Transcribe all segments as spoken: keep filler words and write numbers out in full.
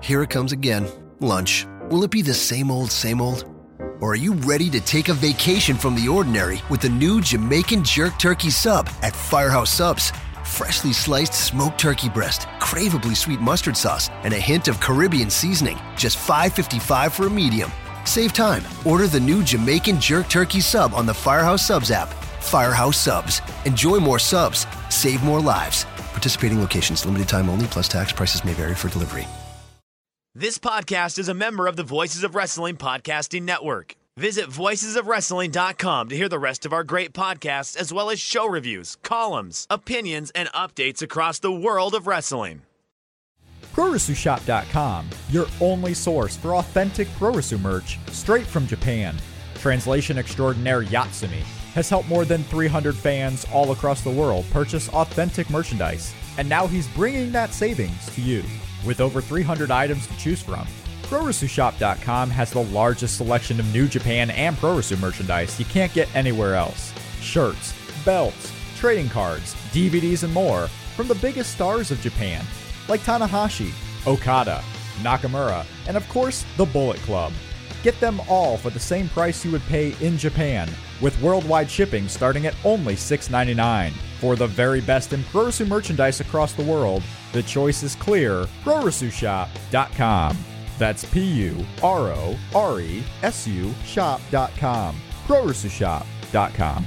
here it comes again. Lunch. Will it be the same old, same old? Or are you ready to take a vacation from the ordinary with the new Jamaican Jerk Turkey Sub at Firehouse Subs? Freshly sliced smoked turkey breast, craveably sweet mustard sauce, and a hint of Caribbean seasoning. Just five fifty-five for a medium. Save time. Order the new Jamaican Jerk Turkey Sub on the Firehouse Subs app. Firehouse Subs. Enjoy more subs. Save more lives. Participating locations. Limited time only, plus tax. Prices may vary for delivery. This podcast is a member of the Voices of Wrestling Podcasting Network. Visit voices of wrestling dot com to hear the rest of our great podcasts, as well as show reviews, columns, opinions, and updates across the world of wrestling. Puroresu Shop dot com, your only source for authentic Puroresu merch straight from Japan. Translation extraordinaire Yatsumi has helped more than three hundred fans all across the world purchase authentic merchandise, and now he's bringing that savings to you. With over three hundred items to choose from, Puroresu Shop dot com has the largest selection of New Japan and Puroresu merchandise you can't get anywhere else. Shirts, belts, trading cards, D V Ds, and more from the biggest stars of Japan, like Tanahashi, Okada, Nakamura, and of course, the Bullet Club. Get them all for the same price you would pay in Japan, with worldwide shipping starting at only six ninety-nine. For the very best in Puroresu merchandise across the world, the choice is clear. Puroresu Shop dot com. That's P U R O R E S U shop dot com. Puroresu Shop dot com.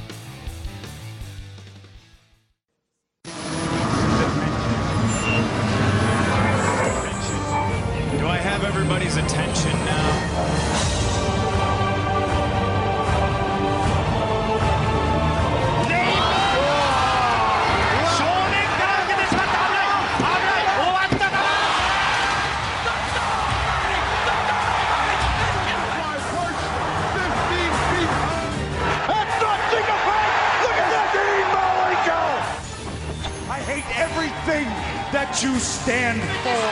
Do I have everybody's attention now? That you stand for.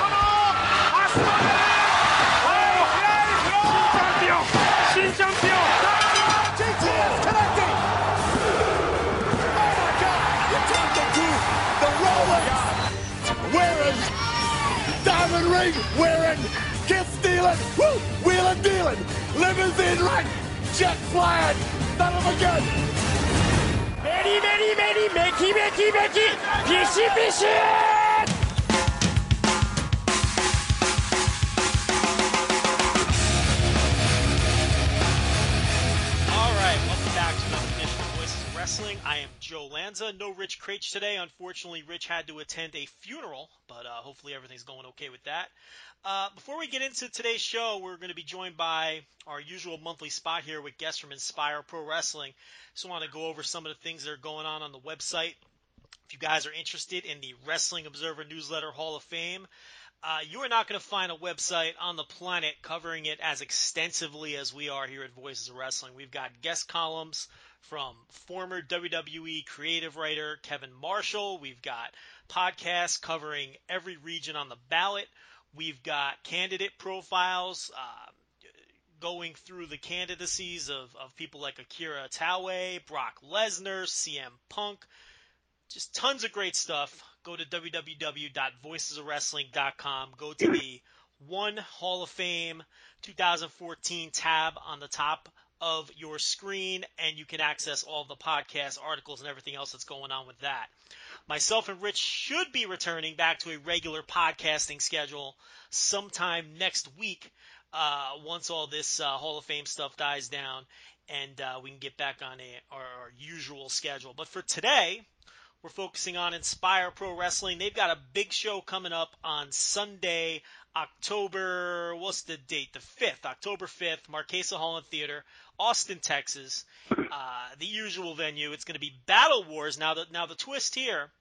Shin champion! G T S connecting! Oh my God! You turned into the Rolex wearing, diamond ring wearing, kiss stealing, woo, wheeling dealing, limousine right, jet flying, son of a gun. Many, many, many, Mickey, Mickey, Mickey, Fishy, Fishy! I am Joe Lanza. No Rich Craich today. Unfortunately, Rich had to attend a funeral, but uh, hopefully everything's going okay with that. Uh, before we get into today's show, we're going to be joined by our usual monthly spot here with guests from Inspire Pro Wrestling. Just want to go over some of the things that are going on on the website. If you guys are interested in the Wrestling Observer Newsletter Hall of Fame, uh, you are not going to find a website on the planet covering it as extensively as we are here at Voices of Wrestling. We've got guest columns from former W W E creative writer Kevin Marshall. We've got podcasts covering every region on the ballot. We've got candidate profiles uh, going through the candidacies of, of people like Akira Itaue, Brock Lesnar, C M Punk. Just tons of great stuff. Go to w w w dot voices of wrestling dot com. Go to the One Hall of Fame twenty fourteen tab on the top of your screen, and you can access all the podcasts, articles, and everything else that's going on with that. Myself and Rich should be returning back to a regular podcasting schedule sometime next week uh, once all this uh, Hall of Fame stuff dies down, and uh, we can get back on a, our, our usual schedule. But for today, we're focusing on Inspire Pro Wrestling. They've got a big show coming up on Sunday, October, what's the date? The fifth, October fifth, Marquesa Hall and Theater, Austin, Texas. Uh, the usual venue. It's going to be Battle Wars. Now the, now the twist here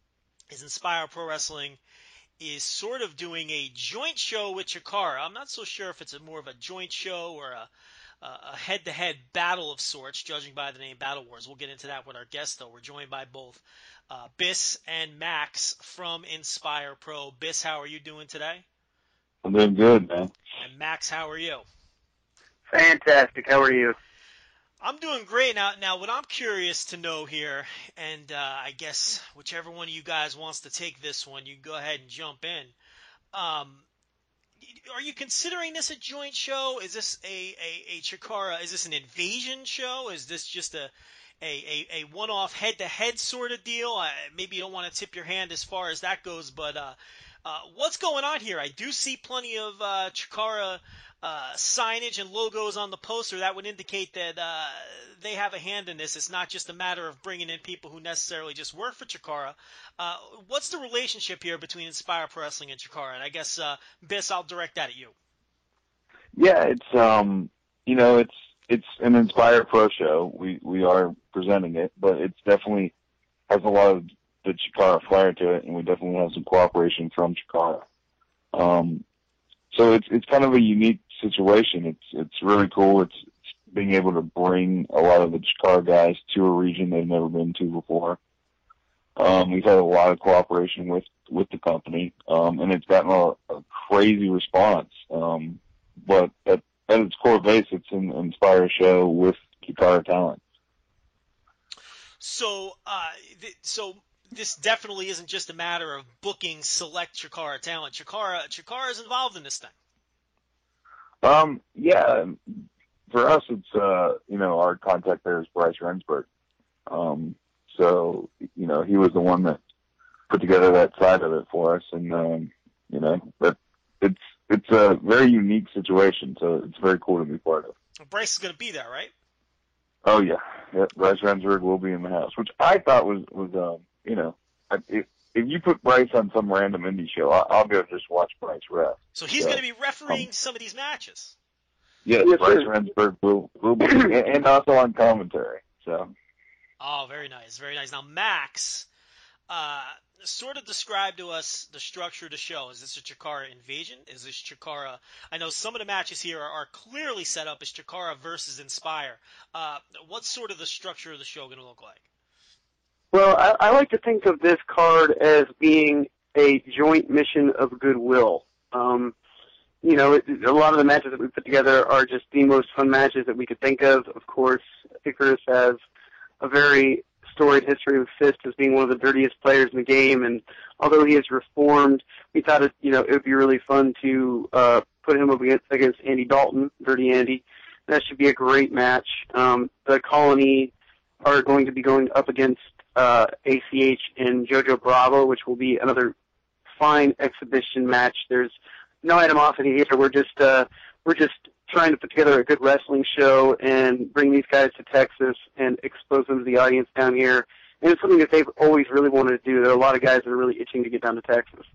is Inspire Pro Wrestling is sort of doing a joint show with Chikara. I'm not so sure if it's a more of a joint show or a a head-to-head battle of sorts, judging by the name Battle Wars. We'll get into that with our guests, though. We're joined by both uh, Biss and Max from Inspire Pro. Biss, how are you doing today? I'm doing good, man. And Max, how are you? Fantastic. How are you? I'm doing great. Now, now, what I'm curious to know here, and uh, I guess whichever one of you guys wants to take this one, you can go ahead and jump in. Um, you considering this a joint show? Is this a, a, a Chikara? Is this an invasion show? Is this just a a, a, a one-off head-to-head sort of deal? Uh, maybe you don't want to tip your hand as far as that goes, but uh, uh, what's going on here? I do see plenty of uh, Chikara uh, signage and logos on the poster. That would indicate that uh, they have a hand in this. It's not just a matter of bringing in people who necessarily just work for Chikara. Uh, what's the relationship here between Inspire Pro Wrestling and Chikara? And I guess, uh, Biss, I'll direct that at you. Yeah, it's um, you know, it's it's an Inspire Pro show. We we are presenting it, but it's definitely has a lot of the Chikara flair to it, and we definitely have some cooperation from Chikara. Um, so it's it's kind of a unique situation. It's it's really cool. It's, it's being able to bring a lot of the Chikara guys to a region they've never been to before. Um, we've had a lot of cooperation with with the company, um, and it's gotten a, a crazy response. Um, but at at its core base, it's an Inspire show with Chikara talent. So, uh, th- so this definitely isn't just a matter of booking select Chikara talent. Chikara, Chikara is involved in this thing. Um, yeah, for us, it's uh, you know, our contact there is Bryce Remsburg. Um, so you know, he was the one that put together that side of it for us, and um, you know, that it's. It's a very unique situation, so it's very cool to be part of. Bryce is going to be there, right? Oh, yeah. yeah. Bryce Remsburg will be in the house, which I thought was, was um, you know, if, if you put Bryce on some random indie show, I'll, I'll go just watch Bryce ref. So he's so, going to be refereeing um, some of these matches. Yes, yes Bryce sir. Remsburg will, will be, and also on commentary. So. Oh, very nice, very nice. Now, Max, uh, sort of describe to us the structure of the show. Is this a Chikara invasion? Is this Chikara? I know some of the matches here are, are clearly set up as Chikara versus Inspire. Uh, what's sort of the structure of the show going to look like? Well, I, I like to think of this card as being a joint mission of goodwill. Um, you know, it, a lot of the matches that we put together are just the most fun matches that we could think of. Of course, Icarus has a very storied history with Fist as being one of the dirtiest players in the game, and although he has reformed, we thought it, you know, it would be really fun to uh, put him up against, against Andy Dalton, Dirty Andy. That should be a great match. Um, the Colony are going to be going up against uh, A C H and Jojo Bravo, which will be another fine exhibition match. There's no animosity here. We're just uh, we're just trying to put together a good wrestling show and bring these guys to Texas and expose them to the audience down here. And it's something that they've always really wanted to do. There are a lot of guys that are really itching to get down to Texas.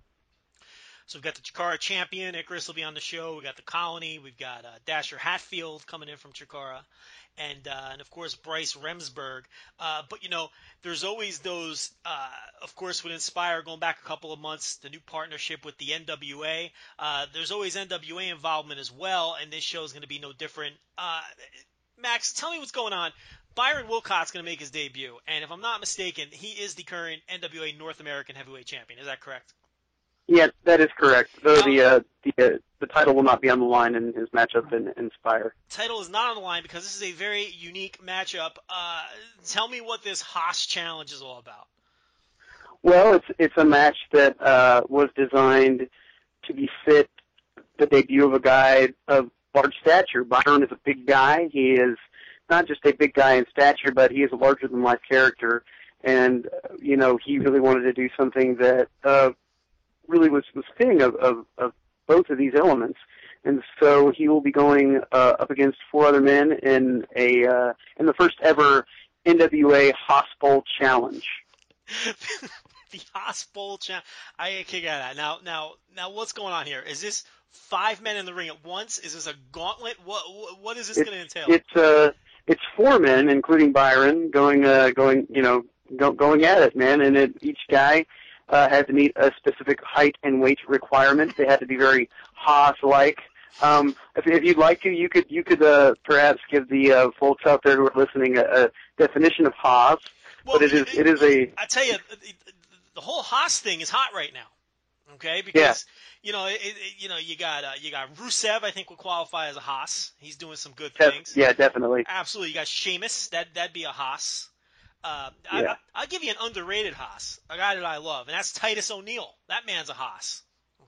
So we've got the Chikara champion. Icarus will be on the show. We've got the Colony. We've got uh, Dasher Hatfield coming in from Chikara. And, uh, and of course, Bryce Remsburg. Uh, but, you know, there's always those, uh, of course, with Inspire going back a couple of months, the new partnership with the N W A. Uh, there's always N W A involvement as well, and this show is going to be no different. Uh, Max, tell me what's going on. Byron Wilcott's going to make his debut, and if I'm not mistaken, he is the current N W A North American Heavyweight Champion. Is that correct? Yeah, that is correct. Though the uh, the uh, the title will not be on the line in his matchup in Inspire. Title is not on the line because this is a very unique matchup. Uh, tell me what this Haas Challenge is all about. Well, it's it's a match that uh, was designed to befit the debut of a guy of large stature. Byron is a big guy. He is not just a big guy in stature, but he is a larger-than-life character. And, uh, you know, he really wanted to do something that uh, really was, was fitting of, of, of both of these elements. And so he will be going uh, up against four other men in a uh, in the first ever N W A Haas Bowl Challenge. The Haas Bowl Challenge. I can't get that. Now, now, now, what's going on here? Is this five men in the ring at once? Is this a gauntlet? What what is this going to entail? It's uh, it's four men, including Byron, going uh, going you know go, going at it, man. And it, each guy uh, had to meet a specific height and weight requirement. They had to be very Haas-like. Um, if, if you'd like to, you could you could uh, perhaps give the uh, folks out there who are listening a, a definition of Haas. Well, but it is it is a. I tell you, the whole Haas thing is hot right now. Okay, because yeah. you know, it, it, you know, you got uh, you got Rusev. I think would qualify as a Haas. He's doing some good Def- things. Yeah, definitely. Absolutely. You got Sheamus. That that'd be a Haas. Uh, yeah. I, I, I'll give you an underrated Haas, a guy that I love, and that's Titus O'Neil. That man's a Haas.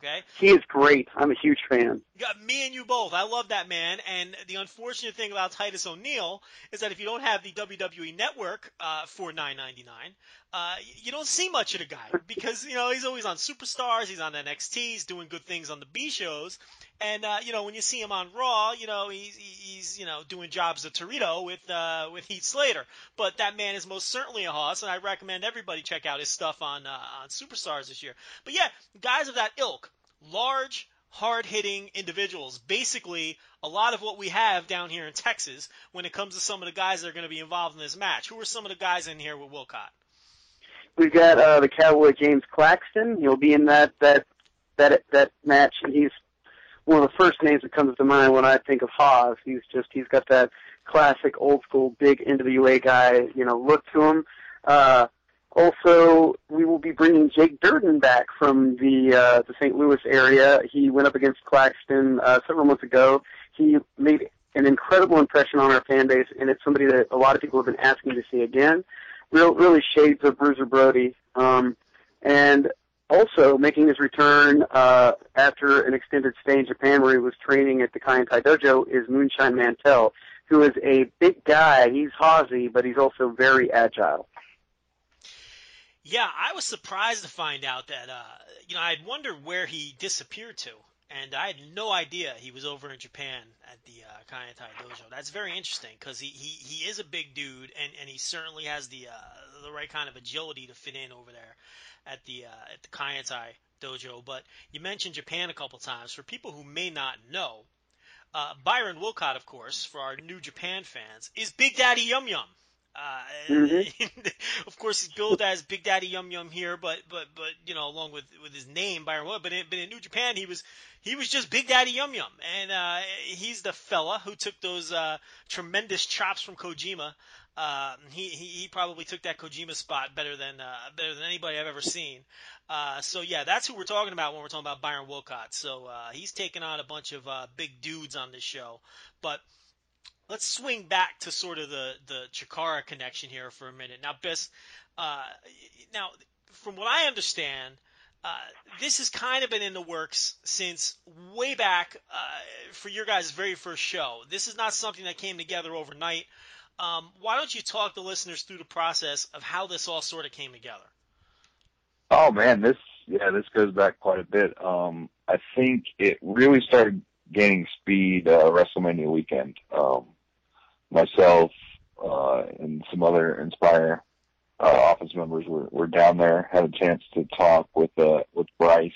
Okay? He is great. I'm a huge fan. Yeah, me and you both. I love that man. And the unfortunate thing about Titus O'Neil is that if you don't have the W W E Network uh, for nine ninety-nine, uh, you don't see much of the guy because, you know, he's always on Superstars, he's on N X T, he's doing good things on the B shows. And, uh, you know, when you see him on Raw, you know, he's, he's you know, doing jobs of Torito with uh, with Heath Slater. But that man is most certainly a hoss, and I recommend everybody check out his stuff on, uh, on Superstars this year. But, yeah, guys of that ilk, large, hard-hitting individuals. Basically, a lot of what we have down here in Texas when it comes to some of the guys that are going to be involved in this match. Who are some of the guys in here with Wilcott? We've got uh, the Cowboy James Claxton. He'll be in that that that that match, and he's one of the first names that comes to mind when I think of Haas. He's just he's got that classic old school big N W A guy, you know, look to him. Uh, also, we will be bringing Jake Durden back from the uh, the Saint Louis area. He went up against Claxton uh, several months ago. He made an incredible impression on our fan base, and it's somebody that a lot of people have been asking to see again. Real, really shades of Bruiser Brody. Um, and also making his return uh, after an extended stay in Japan where he was training at the Kaientai Dojo is Moonshine Mantell, who is a big guy. He's Hawsy, but he's also very agile. Yeah, I was surprised to find out that, uh, you know, I'd wondered where he disappeared to. And I had no idea he was over in Japan at the uh, Kaientai Dojo. That's very interesting because he, he, he is a big dude, and, and he certainly has the uh, the right kind of agility to fit in over there at the uh, at the Kaientai Dojo. But you mentioned Japan a couple times. For people who may not know, uh, Byron Wilcott, of course, for our New Japan fans, is Big Daddy Yum Yum. Uh, mm-hmm. Of course, he's billed as Big Daddy Yum Yum here, but but but you know, along with, with his name, Byron Wilcott. But in, but in New Japan, he was he was just Big Daddy Yum Yum, and uh, he's the fella who took those uh, tremendous chops from Kojima. Uh, he, he he probably took that Kojima spot better than uh, better than anybody I've ever seen. Uh, so yeah, that's who we're talking about when we're talking about Byron Wilcott. So uh, he's taken on a bunch of uh, big dudes on this show, but. Let's swing back to sort of the, the Chikara connection here for a minute. Now, Biss, uh, now, from what I understand, uh, this has kind of been in the works since way back uh, for your guys' very first show. This is not something that came together overnight. Um, why don't you talk the listeners through the process of how this all sort of came together? Oh, man, this yeah, this goes back quite a bit. Um, I think it really started gaining speed uh, WrestleMania weekend. Um, myself uh, and some other Inspire uh, office members were, were down there, had a chance to talk with uh, with Bryce,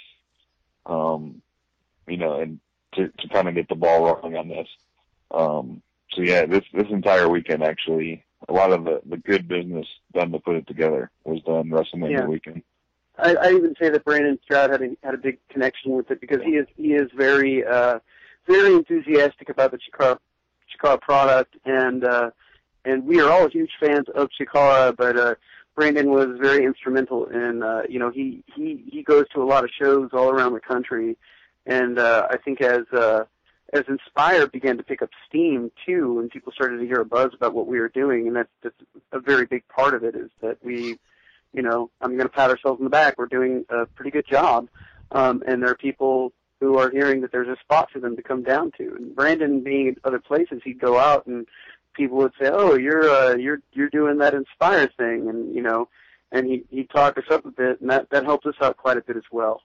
um, you know, and to, to kind of get the ball rolling on this. Um, so yeah, this this entire weekend actually, a lot of the, the good business done to put it together was done WrestleMania yeah. weekend. I, I even say that Brandon Stroud had a, had a big connection with it because he is he is very uh, very enthusiastic about the Chikara Chikara product, and uh, and we are all huge fans of Chikara. But uh, Brandon was very instrumental in uh, you know he, he he goes to a lot of shows all around the country, and uh, I think as uh, as Inspire began to pick up steam too, and people started to hear a buzz about what we were doing, and that's, that's a very big part of it is that we. You know, I'm going to pat ourselves on the back. We're doing a pretty good job. Um, and there are people who are hearing that there's a spot for them to come down to. And Brandon being in other places, he'd go out and people would say, oh, you're, uh, you're, you're doing that Inspire thing. And, you know, and he, he'd talk us up a bit, and that, that helped us out quite a bit as well.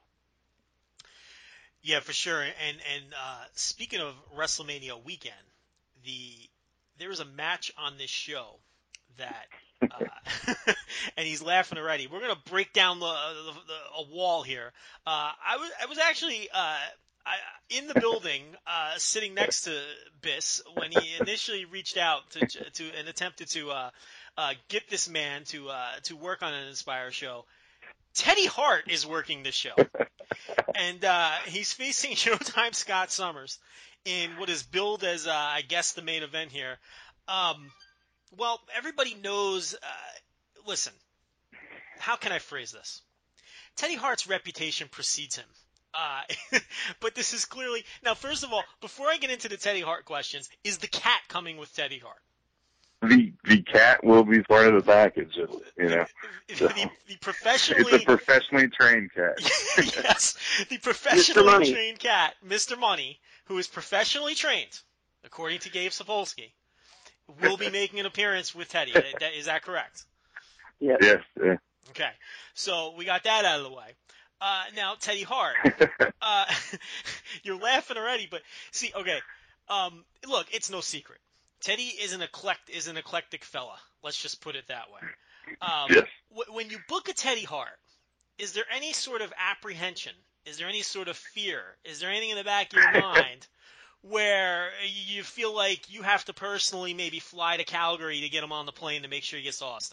Yeah, for sure. And, and, uh, speaking of WrestleMania weekend, the, there was a match on this show that, Uh, and he's laughing already. We're gonna break down the, the, the a wall here. Uh, I was I was actually uh, I, in the building, uh, sitting next to Biss when he initially reached out to to and attempted to uh, uh, get this man to uh, to work on an Inspire show. Teddy Hart is working this show, and uh, he's facing Showtime Scott Summers in what is billed as uh, I guess the main event here. Um, Well, everybody knows, uh, listen, how can I phrase this? Teddy Hart's reputation precedes him. Uh, but this is clearly, now first of all, before I get into the Teddy Hart questions, is the cat coming with Teddy Hart? the the cat will be part of the package. You know, so, the, the professionally it's a professionally trained cat. Yes, the professionally trained cat, Mister Money, who is professionally trained, according to Gabe Sapolsky, will be making an appearance with Teddy. Is that correct? Yes. Yes. Yeah. Okay, so we got that out of the way. Uh, now, Teddy Hart, uh, you're laughing already, but see, okay, um, look, it's no secret. Teddy is an eclect is an eclectic fella. Let's just put it that way. Um, yes. w- when you book a Teddy Hart, is there any sort of apprehension? Is there any sort of fear? Is there anything in the back of your mind where you feel like you have to personally maybe fly to Calgary to get him on the plane to make sure he gets to Austin?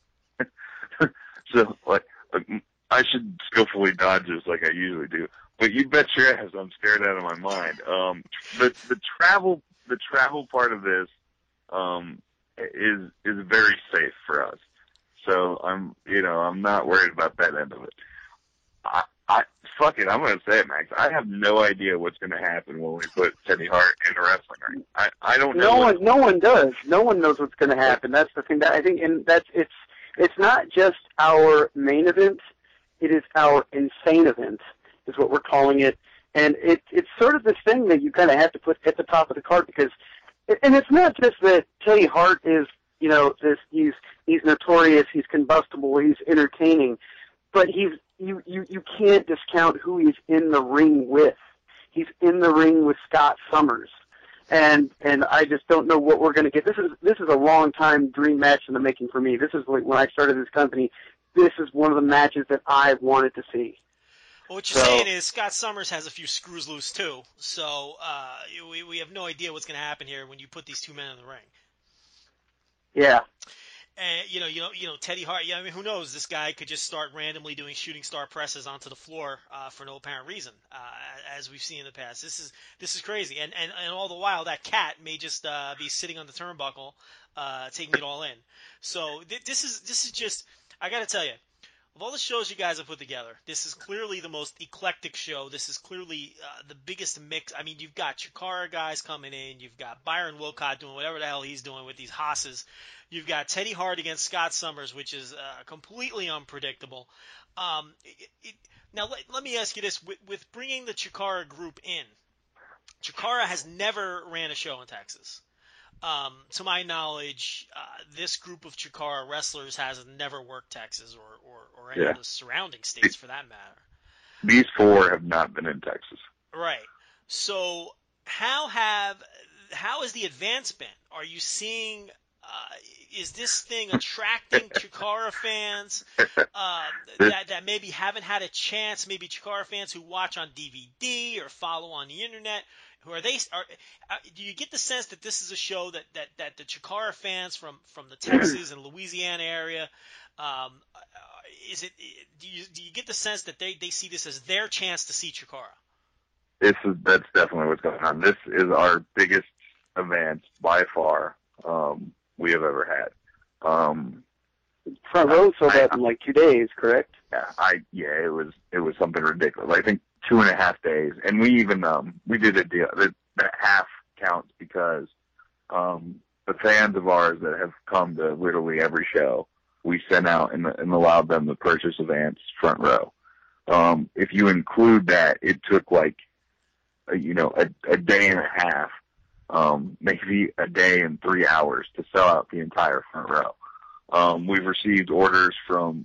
So, like, I should skillfully dodge this like I usually do, but you bet your ass I'm scared out of my mind. Um, the the travel the travel part of this um, is is very safe for us. So I'm you know I'm not worried about that end of it. I, I fuck it, I'm gonna say it, Max. I have no idea what's gonna happen when we put Teddy Hart in a wrestling ring. I I don't know. No what, one, no one does. No one knows what's going to happen. That's the thing that I think, and that's it's it's not just our main event. It is our insane event, is what we're calling it. And it, it's sort of this thing that you kind of have to put at the top of the card because, and it's not just that Teddy Hart is, you know, this, he's, he's notorious, he's combustible, he's entertaining, but he's, you, you, you can't discount who he's in the ring with. He's in the ring with Scott Summers. And, and I just don't know what we're going to get. This is, this is a long time dream match in the making for me. This is like when I started this company. This is one of the matches that I wanted to see. Well, what you're so, saying is Scott Summers has a few screws loose too, so uh, we we have no idea what's going to happen here when you put these two men in the ring. Yeah. And you know, you know, you know, Teddy Hart. Yeah, I mean, who knows? This guy could just start randomly doing shooting star presses onto the floor uh, for no apparent reason, uh, as we've seen in the past. This is this is crazy, and and, and all the while that cat may just uh, be sitting on the turnbuckle, uh, taking it all in. So th- this is this is just. I got to tell you, of all the shows you guys have put together, this is clearly the most eclectic show. This is clearly uh, the biggest mix. I mean, you've got Chikara guys coming in. You've got Byron Wilcott doing whatever the hell he's doing with these hosses. You've got Teddy Hart against Scott Summers, which is uh, completely unpredictable. Um, it, it, now, let, let me ask you this. With, with bringing the Chikara group in, Chikara has never ran a show in Texas. Um, to my knowledge, uh, this group of Chikara wrestlers has never worked Texas or, or, or any yeah. of the surrounding states for that matter. These four have not been in Texas. Right. So how have how has the advance been? Are you seeing? Uh, is this thing attracting Chikara fans uh, that that maybe haven't had a chance? Maybe Chikara fans who watch on D V D or follow on the internet. Who are they? Are, uh, do you get the sense that this is a show that, that, that the Chikara fans from, from the Texas and Louisiana area, um, uh, is it? Do you do you get the sense that they, they see this as their chance to see Chikara? This is that's definitely what's going on. This is our biggest event by far um, we have ever had. Um, Front row sold out in like two days, correct? Yeah, I yeah, it was it was something ridiculous. I think two and a half days, and we even um we did a deal that, that half counts because um the fans of ours that have come to literally every show we sent out and, and allowed them to purchase events front row. Um, if you include that, it took like a, you know a, a day and a half, um maybe a day and three hours to sell out the entire front row. Um, we've received orders from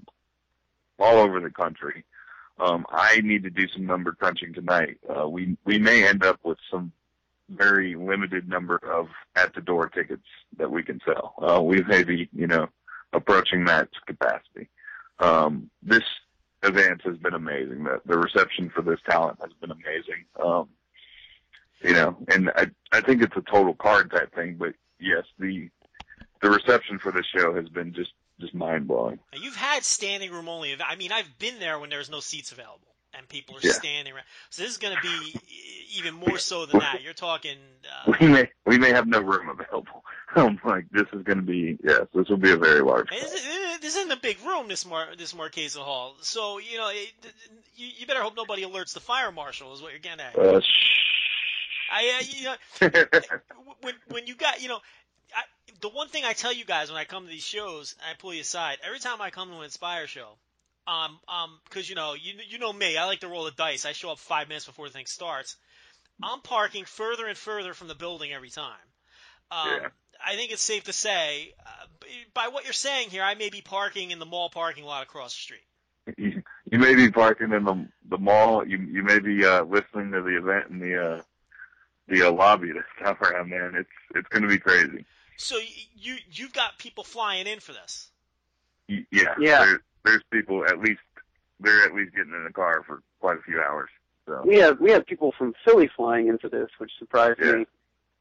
all over the country. Um, I need to do some number crunching tonight. Uh, we, we may end up with some very limited number of at the door tickets that we can sell. Uh, we may be, you know, approaching that capacity. Um, this event has been amazing. The, the reception for this talent has been amazing. Um, you know, and I, I think it's a total card type thing, but yes, the, the reception for this show has been just, just mind-blowing. Now, you've had standing room only. I mean, I've been there when there's no seats available and people are yeah. standing around. So this is going to be even more so than that. You're talking. Uh, we may we may have no room available. I'm like, this is going to be yes, this will be a very large. This, is, this isn't a big room. This Mar this Marquesa Hall. So you know, it, you, you better hope nobody alerts the fire marshal. Is what you're getting at. Uh, shh. I uh, you know, when when you got you know. I, the one thing I tell you guys when I come to these shows, I pull you aside, every time I come to an Inspire show, um, um, because, you know, you, you know me, I like to roll the dice. I show up five minutes before the thing starts. I'm parking further and further from the building every time. Um, Yeah. I think it's safe to say, uh, by what you're saying here, I may be parking in the mall parking lot across the street. You, you may be parking in the the mall. You you may be uh, listening to the event in the uh, the uh, lobby this time around, man. It's it's going to be crazy. So you you've got people flying in for this. Y- Yeah. Yeah. There, there's people at least they're at least getting in the car for quite a few hours. So We have we have people from Philly flying into this, which surprised Yeah. me.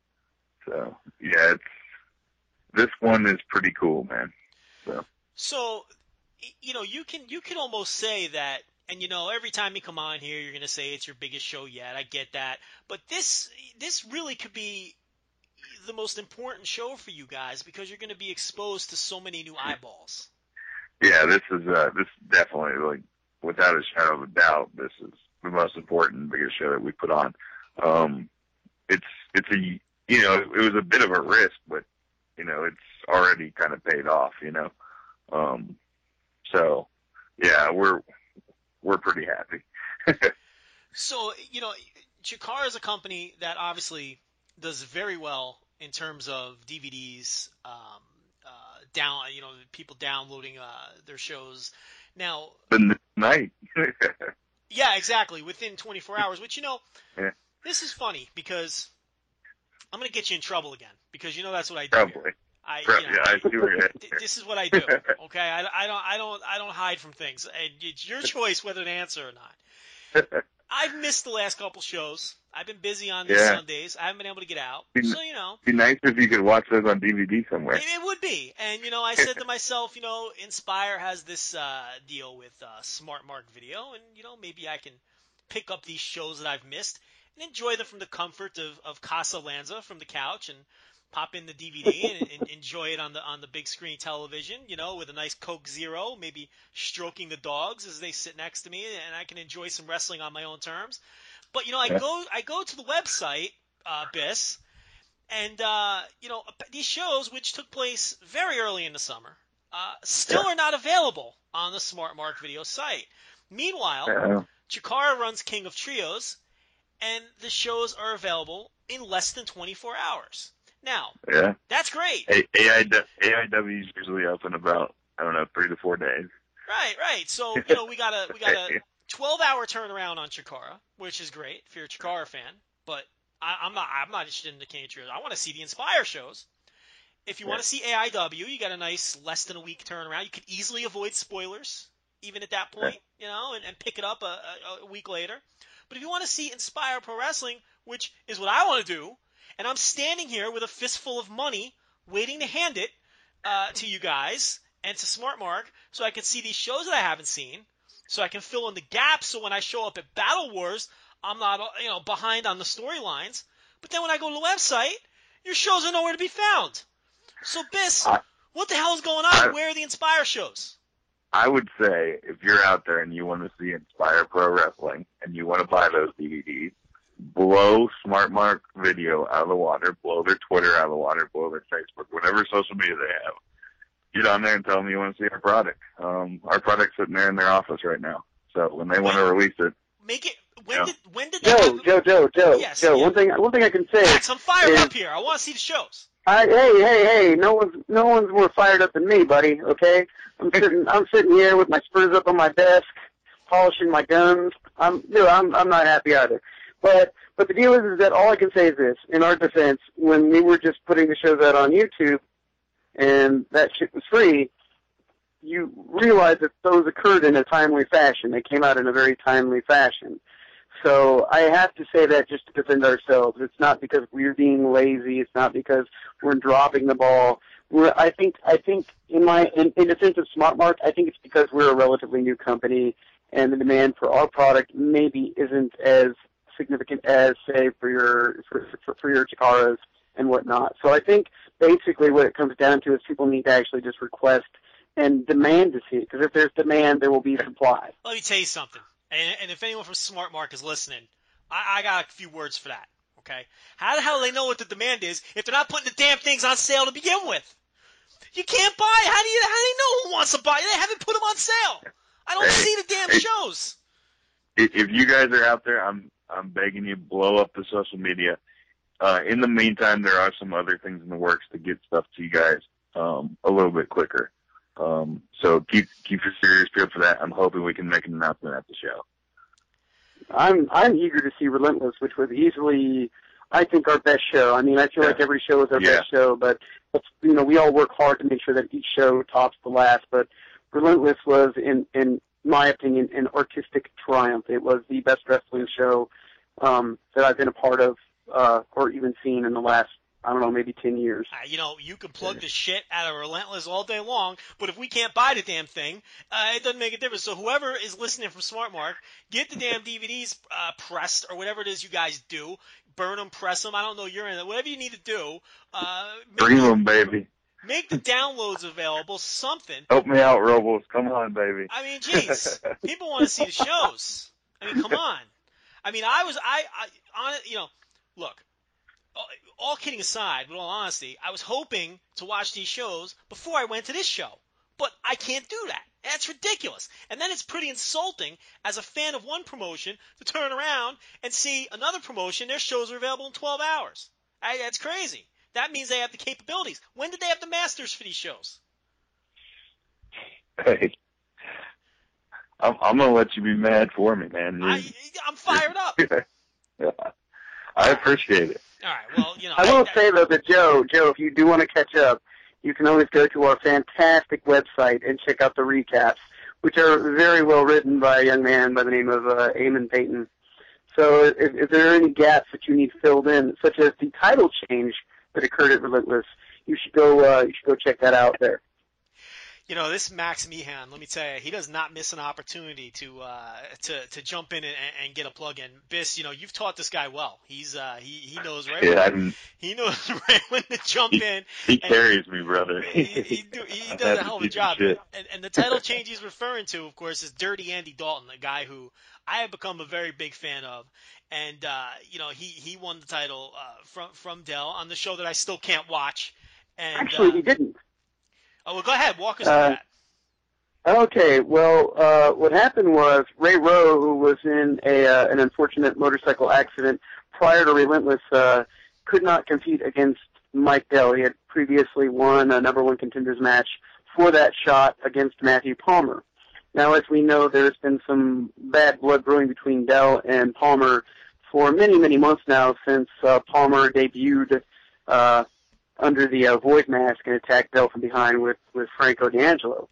so yeah, it's this one is pretty cool, man. So So, you know, you can you can almost say that, and you know, every time you come on here, you're going to say it's your biggest show yet. I get that, but this this really could be the most important show for you guys because you're going to be exposed to so many new eyeballs. yeah, this is uh, this definitely like without a shadow of a doubt, this is the most important, biggest show that we put on. Um, it's it's a you know it was a bit of a risk, but you know it's already kind of paid off. You know, um, so yeah, we're we're pretty happy. So, you know, Chikara is a company that obviously does very well in terms of D V Ds, um, uh, down, you know, people downloading uh, their shows. Now, The night. yeah, exactly, within twenty-four hours, which, you know, Yeah. this is funny because I'm going to get you in trouble again because, you know, that's what I do. Probably. Here. I, Pro- you know, yeah, I see where you're at. th- this is what I do. Okay, I, I don't, I don't, I don't hide from things, and it's your choice whether to answer or not. I've missed the last couple shows. I've been busy on these Yeah. Sundays. I haven't been able to get out, Be- so you know, It'd be nice if you could watch those on D V D somewhere. it, it would be. And you know, I said to myself, you know, Inspire has this uh, deal with uh, Smart Mark Video, and you know, maybe I can pick up these shows that I've missed and enjoy them from the comfort of, of Casa Lanza from the couch and pop in the D V D and, and enjoy it on the on the big screen television, you know, with a nice Coke Zero, maybe stroking the dogs as they sit next to me, and I can enjoy some wrestling on my own terms. But you know, I Yeah. go I go to the website, uh, Biss, and uh, you know, these shows which took place very early in the summer, uh, still Yeah. are not available on the Smart Mark Video site. Meanwhile, Yeah. Chikara runs King of Trios, and the shows are available in less than twenty-four hours. Now, Yeah. that's great. A- AI, A I W is usually up in about, I don't know, three to four days. Right, right. So, you know, we got a we got a twelve hour turnaround on Chikara, which is great if you're a Chikara fan. But I, I'm not I'm not interested in the King of Trios. I want to see the Inspire shows. If you want to see A I W, you got a nice less than a week turnaround. You could easily avoid spoilers, even at that point, you know, and, and pick it up a, a, a week later. But if you want to see Inspire Pro Wrestling, which is what I want to do, and I'm standing here with a fistful of money waiting to hand it uh, to you guys and to Smart Mark so I can see these shows that I haven't seen, so I can fill in the gaps so when I show up at Battle Wars, I'm not, you know, behind on the storylines. But then when I go to the website, your shows are nowhere to be found. So, Biss, I- what the hell is going on? I- Where are the Inspire shows? I would say if you're out there and you want to see Inspire Pro Wrestling and you want to buy those D V Ds, blow Smart Mark Video out of the water, blow their Twitter out of the water, blow their Facebook, whatever social media they have. Get on there and tell them you want to see our product. Um, our product's sitting there in their office right now. So when they want to release it, Make it. When Yeah. did when did they Joe, have, Joe, Joe, Joe, Yes, Joe. yeah. One thing, one thing I can say. Max, I'm fired is- up here. I want to see the shows. I, hey, hey, hey! No one's, no one's more fired up than me, buddy. Okay, I'm sitting, I'm sitting here with my spurs up on my desk, polishing my guns. I'm, dude, I'm, I'm not happy either. But, but the deal is, is that all I can say is this: in our defense, when we were just putting the shows out on YouTube, and that shit was free, you realize that those occurred in a timely fashion. They came out in a very timely fashion. So I have to say that just to defend ourselves. It's not because we're being lazy. It's not because we're dropping the ball. We're, I think, I think in my, in, in the sense of Smart Mark, I think it's because we're a relatively new company, and the demand for our product maybe isn't as significant as, say, for your for, for, for your Chikaras and whatnot. So I think basically what it comes down to is people need to actually just request and demand to see it. Because if there's demand, there will be supply. Let me tell you something. And, and if anyone from Smart Mark is listening, I, I got a few words for that. okay? How the hell do they know what the demand is if they're not putting the damn things on sale to begin with? You can't buy. How do you? How do they know who wants to buy? They haven't put them on sale. I don't Hey, see the damn hey, shows. If you guys are out there, I'm I'm begging you, blow up the social media. Uh, in the meantime, there are some other things in the works to get stuff to you guys um, a little bit quicker. Um, so keep keep your ears peeled for that. I'm hoping we can make an announcement at the show. I'm I'm eager to see Relentless, which was easily, I think, our best show. I mean, I feel Yeah. like every show is our Yeah. best show, but it's, you know, we all work hard to make sure that each show tops the last. But Relentless was, in in my opinion, an artistic triumph. It was the best wrestling show um, that I've been a part of, uh, or even seen in the last, I don't know, maybe ten years. Uh, you know, you can plug the shit out of Relentless all day long, but if we can't buy the damn thing, uh, it doesn't make a difference. So whoever is listening from SmartMark, get the damn D V Ds uh, pressed or whatever it is you guys do. Burn them, press them. I don't know. You're in it. Whatever you need to do. Uh, Bring make, them, baby. make the downloads available. Something. Help me out, Robles. Come on, baby. I mean, geez, people want to see the shows. I mean, come on. I mean, I was, I, I, on, you know, look, all kidding aside, with all honesty, I was hoping to watch these shows before I went to this show, but I can't do that. That's ridiculous. And then it's pretty insulting as a fan of one promotion to turn around and see another promotion, their shows are available in twelve hours. I, that's crazy. That means they have the capabilities. When did they have the masters for these shows? Hey, I'm, I'm gonna let you be mad for me, man. I, I'm fired up. Yeah. I appreciate it. All right, well, you know. I will I, say, though, that Joe, Joe, if you do want to catch up, you can always go to our fantastic website and check out the recaps, which are very well written by a young man by the name of uh, Eamon Payton. So if, if there are any gaps that you need filled in, such as the title change that occurred at Relentless, you should go uh, you should go check that out there. You know, this Max Meehan, let me tell you, he does not miss an opportunity to uh, to to jump in and, and get a plug in. Biss, you know, you've taught this guy well. He's uh, he he knows right. Yeah, when, I'm, he knows right when to jump he, in. He and carries me, brother. He, he, do, he I've does had a to hell of a teach him job. shit. And, and the title change he's referring to, of course, is Dirty Andy Dalton, a guy who I have become a very big fan of. And uh, you know, he, he won the title uh, from from Dell on the show that I still can't watch. And, Actually, uh, he didn't. Oh, well, go ahead, walk us through Uh, that. Okay, well, uh, what happened was Ray Rowe, who was in a uh, an unfortunate motorcycle accident prior to Relentless, uh, could not compete against Mike Dell. He had previously won a number one contenders match for that shot against Matthew Palmer. Now, as we know, there's been some bad blood brewing between Dell and Palmer for many, many months now since uh, Palmer debuted uh, under the uh, Void mask and attacked Dell from behind with, with Franco D'Angelo.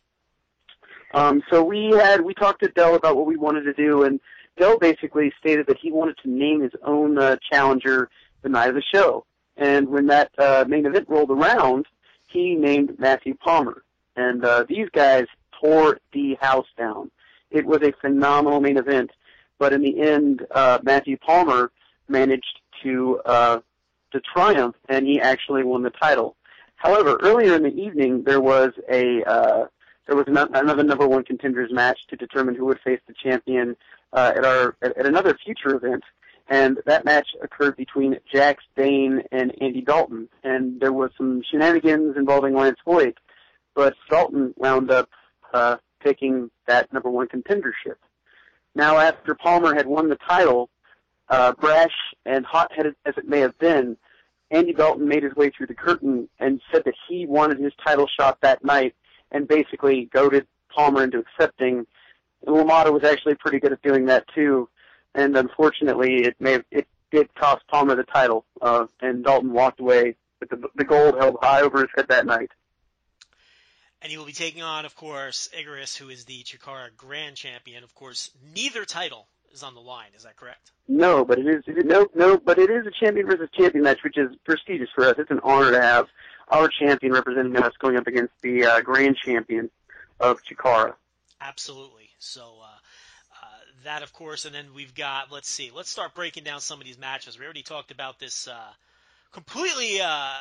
Um, so we had we talked to Dell about what we wanted to do, and Dell basically stated that he wanted to name his own uh, challenger the night of the show. And when that uh, main event rolled around, he named Matthew Palmer. And uh, these guys tore the house down. It was a phenomenal main event, but in the end, uh, Matthew Palmer managed to uh, to triumph, and he actually won the title. However, earlier in the evening, there was a uh, there was another number one contenders match to determine who would face the champion uh, at our at, at another future event, and that match occurred between Jax Dane and Andy Dalton, and there was some shenanigans involving Lance Hoyt, but Dalton wound up uh, taking that number one contendership. Now, after Palmer had won the title, uh, brash and hot-headed as it may have been, Andy Dalton made his way through the curtain and said that he wanted his title shot that night, and basically goaded Palmer into accepting. And LaMotta was actually pretty good at doing that too, and unfortunately, it may have, it did cost Palmer the title, uh, and Dalton walked away with the, the gold held high over his head that night. And he will be taking on, of course, Icarus, who is the Chikara Grand Champion. Of course, neither title is on the line. Is that correct? No, but it is it, no, no, but it is a champion versus champion match, which is prestigious for us. It's an honor to have our champion representing us going up against the uh, Grand Champion of Chikara. Absolutely. So uh, uh, that, of course, and then we've got. Let's see. Let's start breaking down some of these matches. We already talked about this uh, completely. Uh,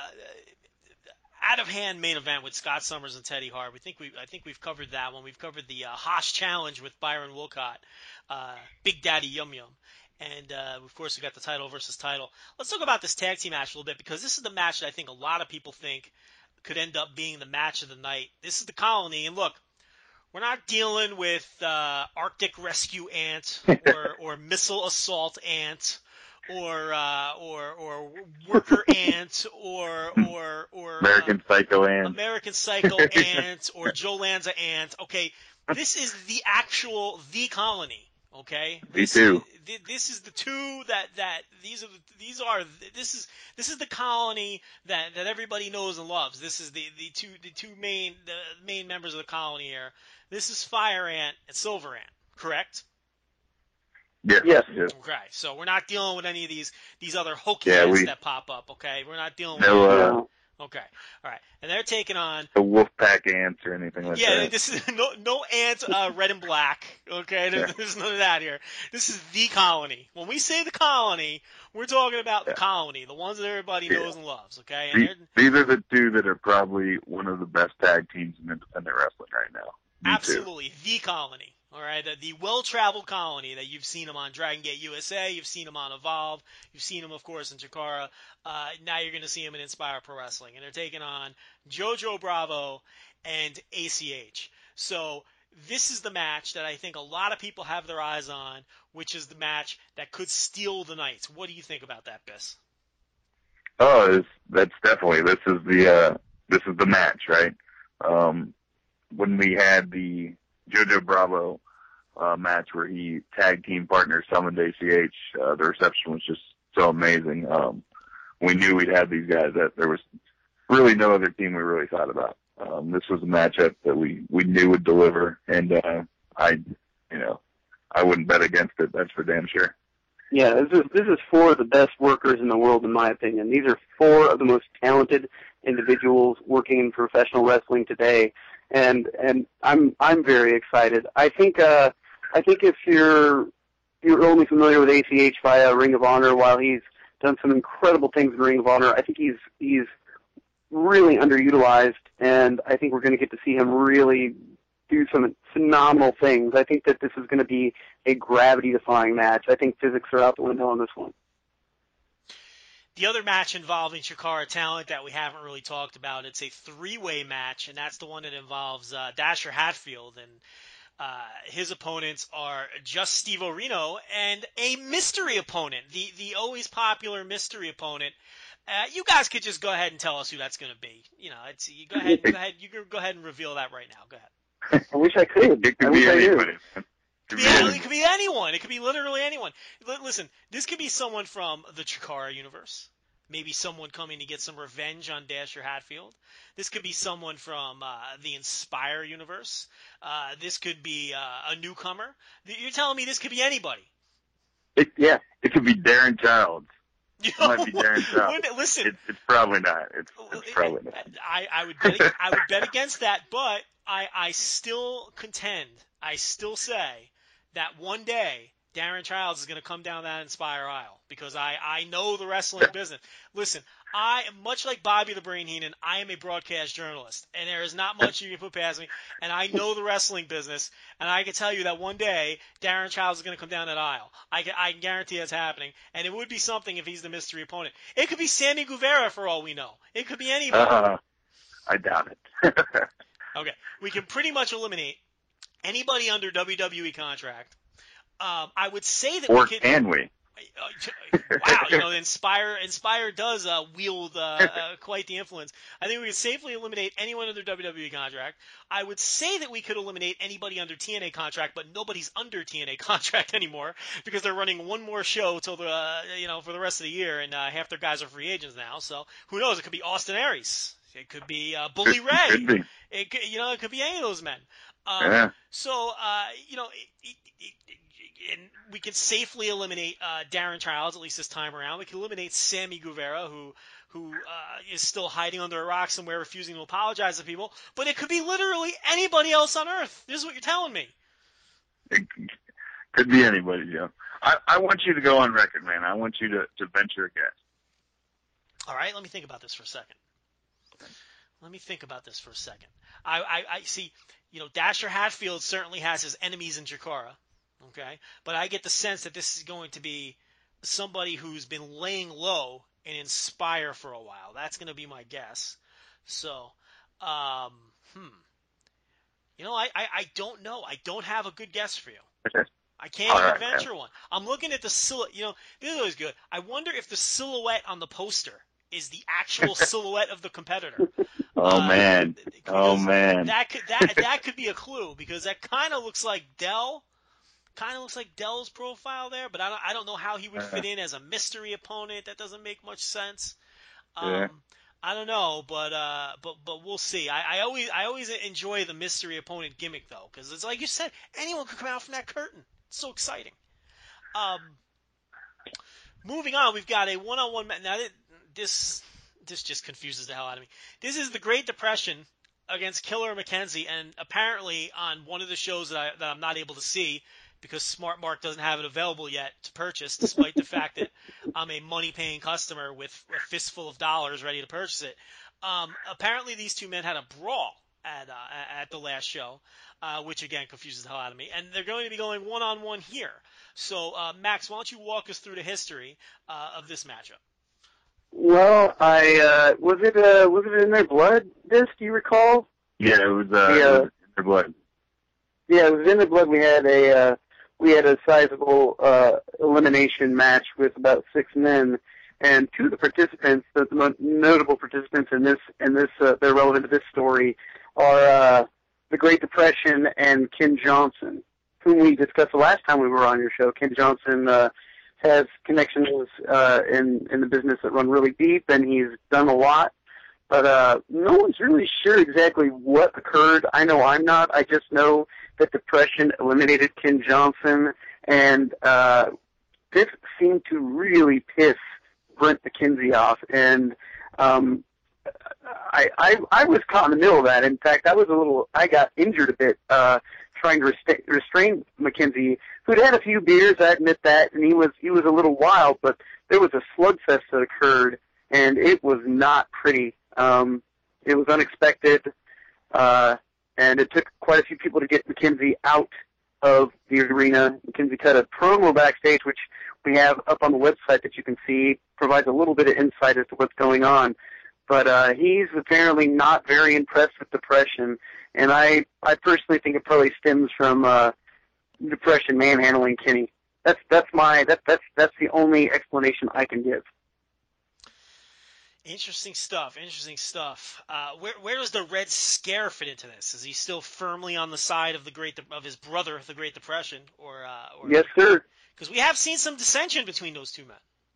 out of hand main event with Scott Summers and Teddy Hart. We think we I think we've covered that one. We've covered the uh, Haas Challenge with Byron Wolcott, uh, Big Daddy Yum Yum, And, uh, of course, we got the title versus title. Let's talk about this tag team match a little bit, because this is the match that I think a lot of people think could end up being the match of the night. This is the Colony, and look, we're not dealing with uh, Arctic Rescue Ant or, or Missile Assault Ant or uh, or or Worker Ant or or or American uh, Psycho Ant, American Psycho Ant or Joe Lanza Ant. Okay, this is the actual the Colony. Okay, Me this, too. This is the two that, that these are these are this is this is the Colony that, that everybody knows and loves. This is the, the two the two main the main members of the Colony here. This is Fire Ant and Silver Ant, correct? Yes. Yes. yes. Okay, so we're not dealing with any of these these other hokey Yeah, ants we- that pop up. Okay, we're not dealing No, with. uh, No. Okay, all right, and they're taking on. the Wolfpack Ants or anything like Yeah, that. this is no no ant uh, red and black. Okay, there's, Yeah. there's none of that here. This is the Colony. When we say the Colony, we're talking about the Yeah. Colony, the ones that everybody Yeah. knows and loves. Okay, and These, they're these are the two that are probably one of the best tag teams in independent wrestling right now. Me too. absolutely the Colony. All right, the, the well-traveled Colony that you've seen them on Dragon Gate U S A, you've seen them on Evolve, you've seen them, of course, in Chikara. Uh, now you're going to see them in Inspire Pro Wrestling, and they're taking on Jojo Bravo and A C H. So this is the match that I think a lot of people have their eyes on, which is the match that could steal the night. What do you think about that, Biss? Oh, it's, that's definitely this is the uh, this is the match, right? Um, when we had the Jojo Bravo uh, match where he tag team partner summoned A C H, uh, the reception was just so amazing. Um, we knew we'd have these guys that there was really no other team we really thought about. Um, this was a matchup that we, we knew would deliver, and uh, I, you know, I wouldn't bet against it. That's for damn sure. Yeah, this is this is four of the best workers in the world, in my opinion. These are four of the most talented individuals working in professional wrestling today, and and I'm I'm very excited. I think uh, I think if you're you're only familiar with A C H via Ring of Honor, while he's done some incredible things in Ring of Honor, I think he's he's really underutilized, and I think we're going to get to see him really do some phenomenal things. I think that this is going to be a gravity-defying match. I think physics are out the window on this one. The other match involving Chikara talent that we haven't really talked about, it's a three-way match, and that's the one that involves uh, Dasher Hatfield, and uh, his opponents are just Steve Orino and a mystery opponent, the the always popular mystery opponent. Uh, you guys could just go ahead and tell us who that's going to be. You know, it's you go ahead, go ahead, you can go ahead and reveal that right now. Go ahead. I wish I could. It I could wish be I knew. anybody. It could be, any- it could be anyone. It could be literally anyone. L- listen, this could be someone from the Chikara universe. Maybe someone coming to get some revenge on Dasher Hatfield. This could be someone from uh, the Inspire universe. Uh, this could be uh, a newcomer. You're telling me this could be anybody. It, yeah, it could be Darren Childs. You It might be Darren Childs. wouldn't it- Listen, It's, it's probably not. It's, it's probably not. I, I would bet I would bet against that, but I, I still contend, I still say that one day Darren Childs is going to come down that Inspire aisle, because I, I know the wrestling business. Listen, I am much like Bobby the Brain Heenan. I am a broadcast journalist, and there is not much you can put past me. And I know the wrestling business, and I can tell you that one day Darren Childs is going to come down that aisle. I can, I can guarantee that's happening, and it would be something if he's the mystery opponent. It could be Sammy Guevara for all we know. It could be anybody. Uh, I doubt it. Okay, we can pretty much eliminate anybody under W W E contract. Um, I would say that or we could. can we? Uh, wow, you know, Inspire Inspire does uh, wield uh, uh, quite the influence. I think we could safely eliminate anyone under W W E contract. I would say that we could eliminate anybody under T N A contract, but nobody's under T N A contract anymore because they're running one more show till the uh, you know for the rest of the year, and uh, half their guys are free agents now. So who knows? It could be Austin Aries. It could be uh, Bully Ray. Could be. It could, you know, it could be any of those men. Um, Yeah. So, uh, you know, it, it, it, it, and we can safely eliminate uh, Darren Childs, at least this time around. We can eliminate Sammy Guevara, who who uh, is still hiding under a rock somewhere, refusing to apologize to people. But it could be literally anybody else on Earth. This is what you're telling me. It could be anybody, Joe. I, I want you to go on record, man. I want you to, to venture a guess. All right, let me think about this for a second. Let me think about this for a second. I, I, I see, you know, Dasher Hatfield certainly has his enemies in Chikara. Okay, but I get the sense that this is going to be somebody who's been laying low and Inspire for a while. That's going to be my guess. So, um, hmm. You know, I, I, I don't know. I don't have a good guess for you. Okay. I can't All even right, venture one. I'm looking at the silhouette. You know, this is always good. I wonder if the silhouette on the poster is the actual silhouette of the competitor. Oh Uh, man. Oh because man. That could that that could be a clue because that kind of looks like Dell. Kind of looks like Dell's profile there, but I don't I don't know how he would fit in as a mystery opponent. That doesn't make much sense. Um, Yeah. I don't know, but uh, but but we'll see. I, I always I always enjoy the mystery opponent gimmick though, because it's like you said, anyone could come out from that curtain. It's so exciting. Um, moving on, we've got a one-on-one match. Now this this just confuses the hell out of me. This is the Great Depression against Killer McKenzie, and apparently on one of the shows that, I, that I'm not able to see because Smart Mark doesn't have it available yet to purchase, despite the fact that I'm a money-paying customer with a fistful of dollars ready to purchase it. Um, apparently these two men had a brawl at uh, at the last show, uh, which again confuses the hell out of me. And they're going to be going one-on-one here. So, uh, Max, why don't you walk us through the history uh, of this matchup? Well, I uh, was it uh, was it in their blood? This do you recall? Yeah, it was uh, Yeah. it was in their blood. Yeah, it was in their blood. We had a uh, we had a sizable uh, elimination match with about six men, and two of the participants, the, the most notable participants in this in this uh, they're relevant to this story, are uh, the Great Depression and Ken Johnson, whom we discussed the last time we were on your show. Ken Johnson uh, has connections uh, in in the business that run really deep, and he's done a lot. But uh, no one's really sure exactly what occurred. I know I'm not. I just know that Depression eliminated Ken Johnson, and uh, this seemed to really piss Brent McKenzie off. And um, I, I I was caught in the middle of that. In fact, I was a little. I got injured a bit uh, trying to restrain, restrain McKenzie, who'd had a few beers. I admit that, and he was he was a little wild. But there was a slugfest that occurred, and it was not pretty. Um, it was unexpected, uh, and it took quite a few people to get McKenzie out of the arena. McKenzie cut a promo backstage, which we have up on the website that you can see, provides a little bit of insight as to what's going on. But uh, he's apparently not very impressed with Depression, and I, I personally think it probably stems from uh, Depression manhandling Kenny. That's that's my that that's that's the only explanation I can give. Interesting stuff. Interesting stuff. Uh, where where does the Red Scare fit into this? Is he still firmly on the side of the great of his brother, the Great Depression, or? Uh, or yes, sir. Because we have seen some dissension between those two men.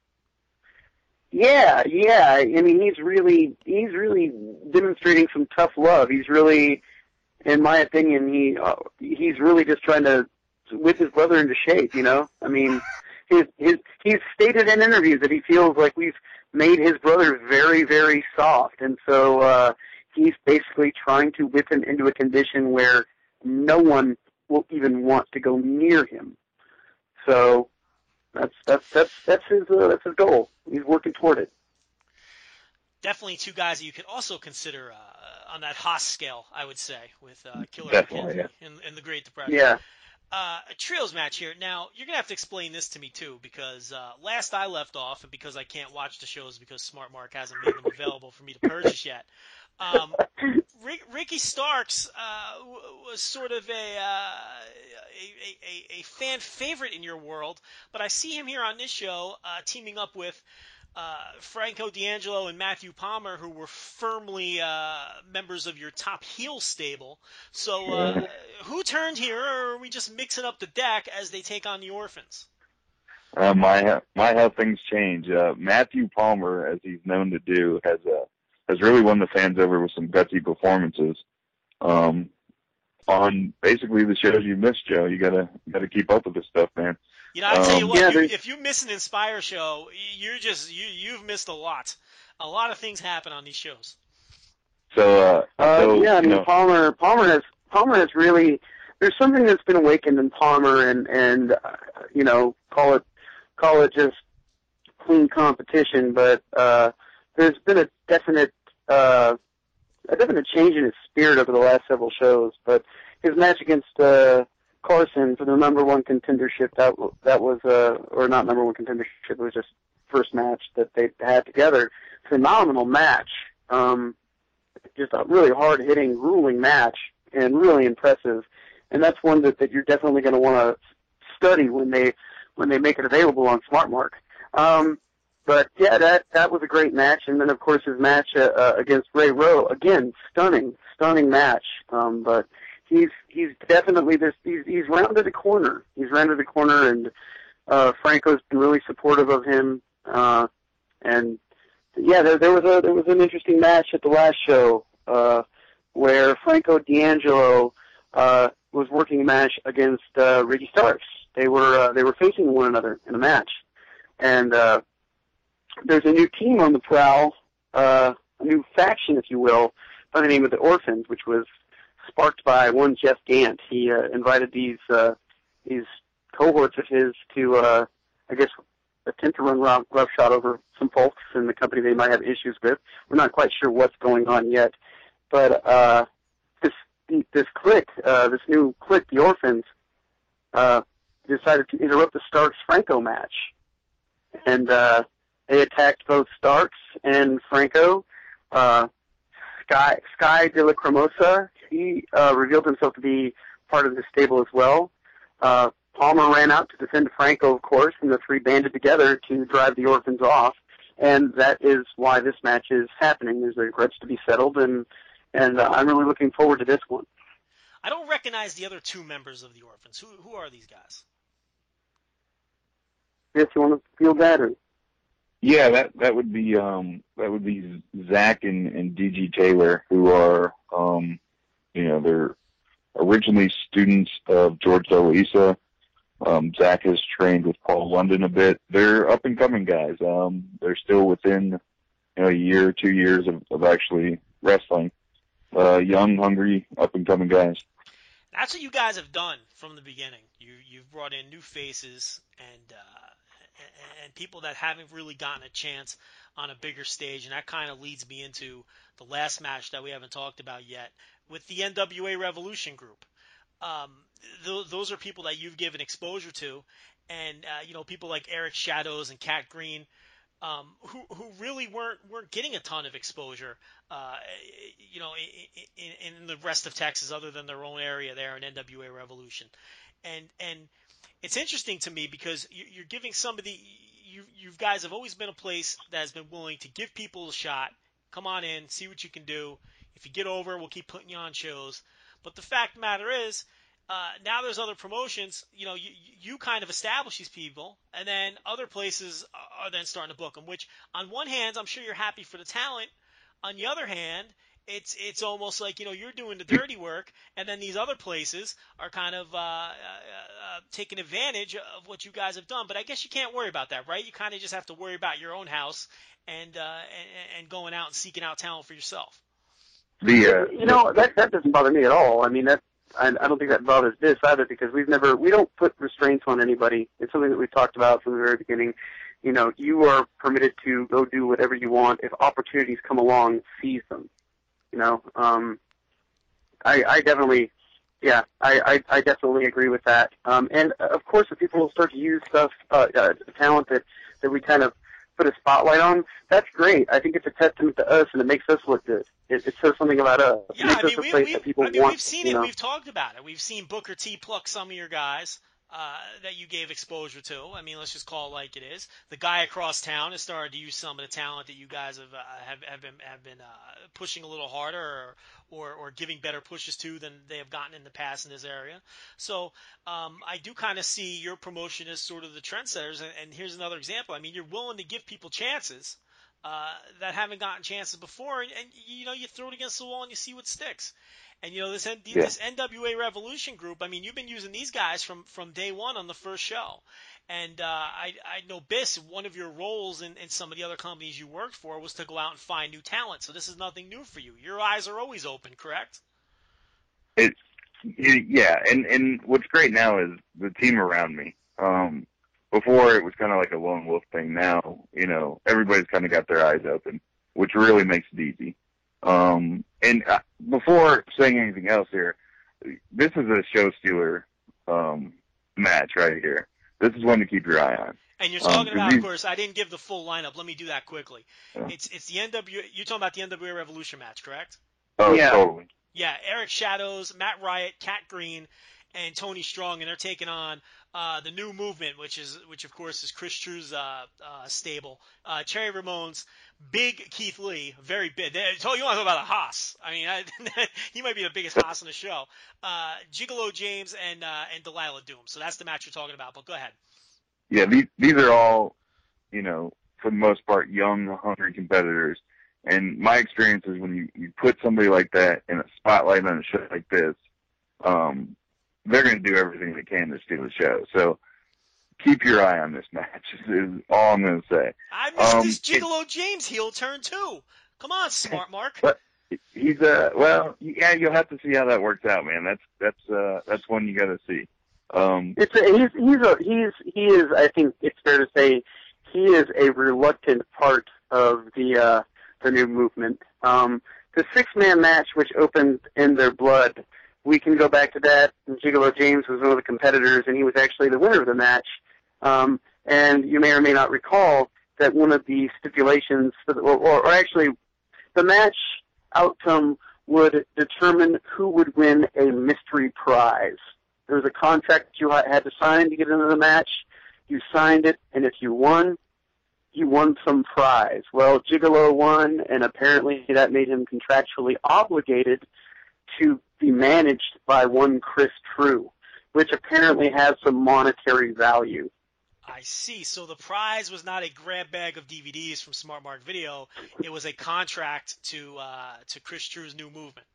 Yeah, yeah. I mean, he's really he's really demonstrating some tough love. He's really, in my opinion, he uh, he's really just trying to whip his brother into shape. You know, I mean, his his he's stated in interviews that he feels like we've made his brother very, very soft, and so uh, he's basically trying to whip him into a condition where no one will even want to go near him. So that's that's that's that's his uh, that's his goal. He's working toward it. Definitely two guys that you could also consider uh, on that Haas scale, I would say, with uh, Killer Definitely, McKenzie yeah. in, in the Great Depression. Yeah. Uh, a trios match here. Now, you're going to have to explain this to me, too, because uh, last I left off, and because I can't watch the shows because Smart Mark hasn't made them available for me to purchase yet, um, Rick, Ricky Starks uh, w- was sort of a, uh, a, a, a fan favorite in your world, but I see him here on this show uh, teaming up with Uh, Franco D'Angelo and Matthew Palmer, who were firmly uh, members of your top heel stable. So uh, who turned here, or are we just mixing up the deck as they take on the Orphans? Uh, my my how things change. Uh, Matthew Palmer, as he's known to do, has uh, has really won the fans over with some gutsy performances. Um, on basically the shows you missed, Joe. You gotta gotta keep up with this stuff, man. You know, I tell you Um, what, yeah, you, there's- if you miss an Inspire show, you're just you you've missed a lot. A lot of things happen on these shows. So, uh, Uh, so yeah, I mean you know, Palmer. Palmer has Palmer has really. There's something that's been awakened in Palmer, and and uh, you know, call it call it just clean competition, but uh, there's been a definite uh, a definite change in his spirit over the last several shows. But his match against uh, Carson for the number one contendership. That that was uh or not number one contendership. It was just first match that they had together. Phenomenal match. Um, just a really hard hitting, grueling match, and really impressive. And that's one that, that you're definitely going to want to study when they when they make it available on SmartMark. Um, but yeah, that that was a great match. And then of course his match uh, uh, against Ray Rowe, again, stunning, stunning match. Um, but he's he's definitely this. He's he's rounded the corner. He's rounded the corner, and uh, Franco's been really supportive of him. Uh, and yeah, there, there was a there was an interesting match at the last show uh, where Franco D'Angelo uh, was working a match against uh, Ricky Starks. They were uh, they were facing one another in a match, and uh, there's a new team on the prowl, uh, a new faction, if you will, by the name of the Orphans, which was sparked by one Jeff Gant. He uh, invited these uh, these cohorts of his to, uh, I guess, attempt to run rough, roughshod over some folks in the company they might have issues with. We're not quite sure what's going on yet, but uh, this this clique, uh, this new clique, the Orphans, uh, decided to interrupt the Starks-Franco match, and uh, they attacked both Starks and Franco. Uh, Sky Sky de la Cremosa, he uh, revealed himself to be part of the stable as well. Uh, Palmer ran out to defend Franco, of course, and the three banded together to drive the Orphans off, and that is why this match is happening. There's a grudge to be settled, and and uh, I'm really looking forward to this one. I don't recognize the other two members of the Orphans. Who who are these guys? Yes, you want to feel that? Or? Yeah, that that would be um that would be Zach and, and D G Taylor, who are um you know they're originally students of George DeLuisa. Um, Zach has trained with Paul London a bit. They're up and coming guys. Um, they're still within you know a year, two years of, of actually wrestling. Uh, young, hungry, up and coming guys. That's what you guys have done from the beginning. You you've brought in new faces and. Uh, and people that haven't really gotten a chance on a bigger stage. And that kind of leads me into the last match that we haven't talked about yet with the N W A Revolution group. Um, th- those are people that you've given exposure to. And, uh, you know, people like Eric Shadows and Cat Green, um, who, who really weren't, weren't getting a ton of exposure, uh, you know, in, in, in the rest of Texas other than their own area there in N W A Revolution. And, and, it's interesting to me because you're giving somebody, you you guys have always been a place that has been willing to give people a shot. Come on in, see what you can do. If you get over, we'll keep putting you on shows. But the fact of the matter is, uh, now there's other promotions. You know, you, you kind of establish these people, and then other places are then starting to book them, which on one hand, I'm sure you're happy for the talent. On the other hand, It's it's almost like, you know, you're doing the dirty work, and then these other places are kind of uh, uh, uh, taking advantage of what you guys have done. But I guess you can't worry about that, right? You kind of just have to worry about your own house and, uh, and and going out and seeking out talent for yourself. The uh, you know that that doesn't bother me at all. I mean that I, I don't think that bothers this either because we've never we don't put restraints on anybody. It's something that we've talked about from the very beginning. You know, you are permitted to go do whatever you want. If opportunities come along, seize them. You know, um, I, I definitely, yeah, I, I, I definitely agree with that. Um, and of course, if people start to use stuff, uh, uh, talent that, that we kind of put a spotlight on, that's great. I think it's a testament to us, and it makes us look good. It, it says something about us. It yeah, makes I mean, us a we, place we've, that people I mean, want. we've seen you it. know? We've talked about it. We've seen Booker T pluck some of your guys. Uh, that you gave exposure to. I mean, let's just call it like it is. The guy across town has started to use some of the talent that you guys have uh, have, have been have been uh, pushing a little harder, or, or or giving better pushes to than they have gotten in the past in this area. So um, I do kind of see your promotion as sort of the trendsetters. And, and here's another example. I mean, you're willing to give people chances uh, that haven't gotten chances before, and, and you know, you throw it against the wall and you see what sticks. And, you know, this N- Yeah. this N W A Revolution group, I mean, you've been using these guys from, from day one on the first show. And uh, I, I know, Biss, one of your roles in, in some of the other companies you worked for was to go out and find new talent. So this is nothing new for you. Your eyes are always open, correct? It, it, yeah, and, and what's great now is the team around me. Um, before it was kind of like a lone wolf thing. Now, you know, everybody's kind of got their eyes open, which really makes it easy. Um, and uh, before saying anything else here, this is a show stealer um, match right here. This is one to keep your eye on. And you're talking um, about, these, of course, I didn't give the full lineup. Let me do that quickly. Yeah. It's it's the N W A. You're talking about the N W A Revolution match, correct? Oh, Yeah. totally. Yeah, Eric Shadows, Matt Riot, Cat Green, and Tony Strong, and they're taking on uh, the New Movement, which is which of course is Chris True's uh, uh, stable. Uh, Cherry Ramones, Big Keith Lee, very big. They, so you want to talk about a Haas? I mean, I, he might be the biggest Haas in the show. Uh, Gigolo James and uh, and Delilah Doom. So that's the match you're talking about. But go ahead. Yeah, these these are all, you know, for the most part, young, hungry competitors. And my experience is when you, you put somebody like that in a spotlight on a show like this, um, they're going to do everything they can to steal the show. So keep your eye on this match is all I'm going to say. I missed um, this Gigolo James heel turn too. Come on, Smart Mark. But he's uh well, yeah, you'll have to see how that works out, man. That's that's uh that's one you got to see. Um, It's a, he's he's a he's he is I think it's fair to say he is a reluctant part of the uh, the New Movement. Um, the six man match which opened in their blood, we can go back to that. And Gigolo James was one of the competitors, and he was actually the winner of the match. Um, and you may or may not recall that one of the stipulations, for the, or, or actually, the match outcome would determine who would win a mystery prize. There was a contract you had to sign to get into the match. You signed it, and if you won, you won some prize. Well, Gigolo won, and apparently that made him contractually obligated to be managed by one Chris True, which apparently has some monetary value. I see. So the prize was not a grab bag of D V Ds from Smart Mark Video. It was a contract to uh, to Chris True's New Movement.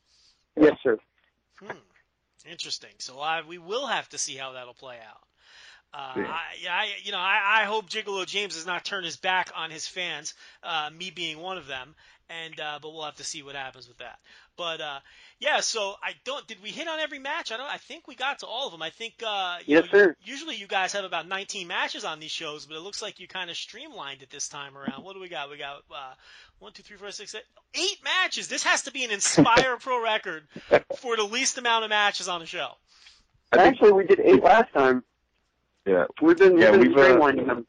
Yes, sir. Hmm. Interesting. So I, we will have to see how that'll play out. Uh, Yeah. I, yeah, I, you know, I, I hope Gigolo James does not turn his back on his fans, uh, me being one of them, and uh, but we'll have to see what happens with that. But uh, yeah, so I don't. Did we hit on every match? I don't. I think we got to all of them. I think. Uh, you Yes, know, sir. Usually you guys have about nineteen matches on these shows, but it looks like you kind of streamlined it this time around. What do we got? We got uh, one, two, three, four, six, eight, eight matches. This has to be an Inspire Pro record for the least amount of matches on the show. I think, Actually, we did eight last time. yeah, We've been, we've Yeah, been we've, uh, streamlining them.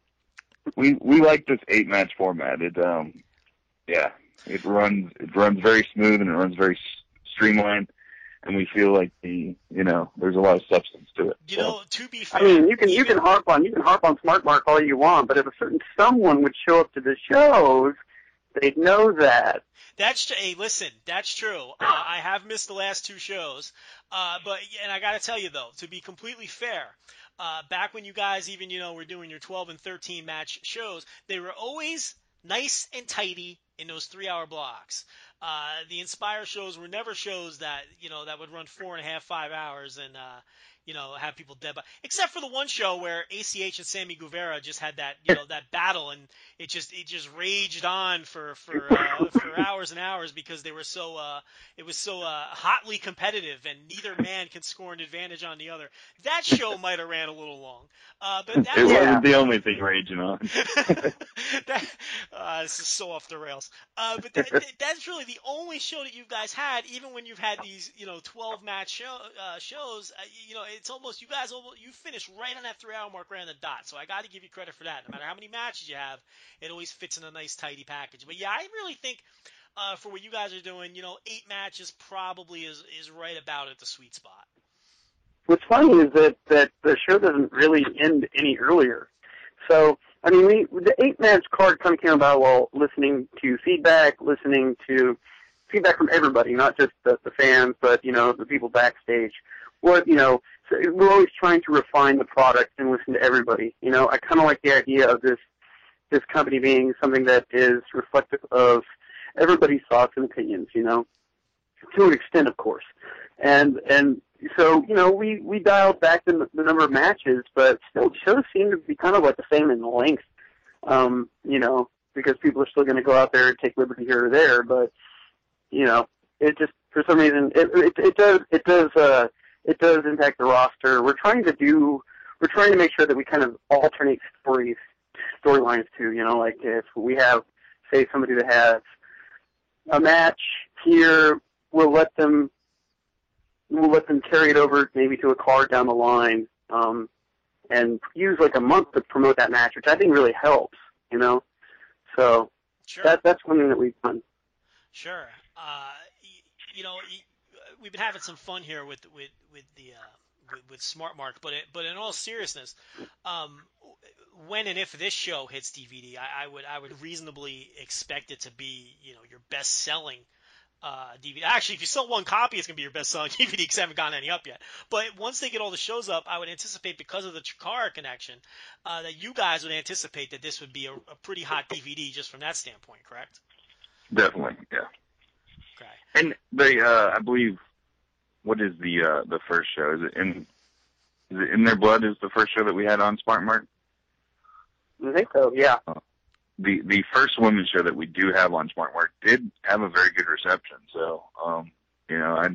we we like this eight match format. It um, yeah, it runs it runs very smooth and it runs very s- streamlined, and we feel like the you know there's a lot of substance to it. You So, know, to be fair, I mean, you can you even- can harp on you can harp on Smart Mark all you want, but if a certain someone would show up to the shows, they'd know that. That's tr- hey, listen, that's true. Uh, I have missed the last two shows, uh, but and I got to tell you though, to be completely fair, uh, back when you guys even you know were doing your twelve and thirteen match shows, they were always nice and tidy in those three-hour blocks. Uh, the Inspire shows were never shows that you know that would run four and a half, five hours, and uh, you know have people dead by. Except for the one show where A C H and Sammy Guevara just had that you know that battle, and it just it just raged on for for uh, for hours and hours because they were so uh, it was so uh, hotly competitive, and neither man can score an advantage on the other. That show might have ran a little long, uh, but that it was, wasn't the only thing raging on. that, uh, this is so off the rails. Uh, but that, that, that's really the only show that you guys had, even when you've had these, you know, twelve match show, uh, shows. Uh, you know, it's almost you guys almost you finished right on that three hour mark, right on the dot. So I got to give you credit for that. No matter how many matches you have, it always fits in a nice tidy package. But yeah, I really think uh, for what you guys are doing, you know, eight matches probably is is right about at the sweet spot. What's funny is that, that the show doesn't really end any earlier. So, I mean, we, the eight-match card kind of came about while listening to feedback, listening to feedback from everybody, not just the, the fans, but, you know, the people backstage. What, you know, so we're always trying to refine the product and listen to everybody. You know, I kind of like the idea of this, this company being something that is reflective of everybody's thoughts and opinions, you know, to an extent, of course. And, and, So, you know, we, we dialed back the, the number of matches, but still shows seem to be kind of like the same in length, um, you know, because people are still going to go out there and take liberty here or there. But, you know, it just, for some reason, it, it, it does, it does, uh, it does impact the roster. We're trying to do, we're trying to make sure that we kind of alternate stories, storylines too, you know, like if we have, say, somebody that has a match here, we'll let them we'll let them carry it over maybe to a card down the line, um, and use like a month to promote that match, which I think really helps, you know. So Sure. that that's one thing that we've done. Sure. Uh, y- you know, y- we've been having some fun here with with with the uh, with, with Smart Mark, but it, but in all seriousness, um, when and if this show hits D V D, I, I would I would reasonably expect it to be, you know, your best selling uh, D V D. Actually, if you sell one copy, it's gonna be your best selling D V D because I haven't gotten any up yet. But once they get all the shows up, I would anticipate, because of the Chikara connection, uh, that you guys would anticipate that this would be a, a pretty hot D V D just from that standpoint, correct? Definitely, yeah. Okay. And they, uh, I believe, what is the uh, the first show? Is it in is it In Their Blood? Is the first show that we had on Smart Mark? I think so, yeah. The the first women's show that we do have on Smart Mark did have a very good reception. So, um, you know, I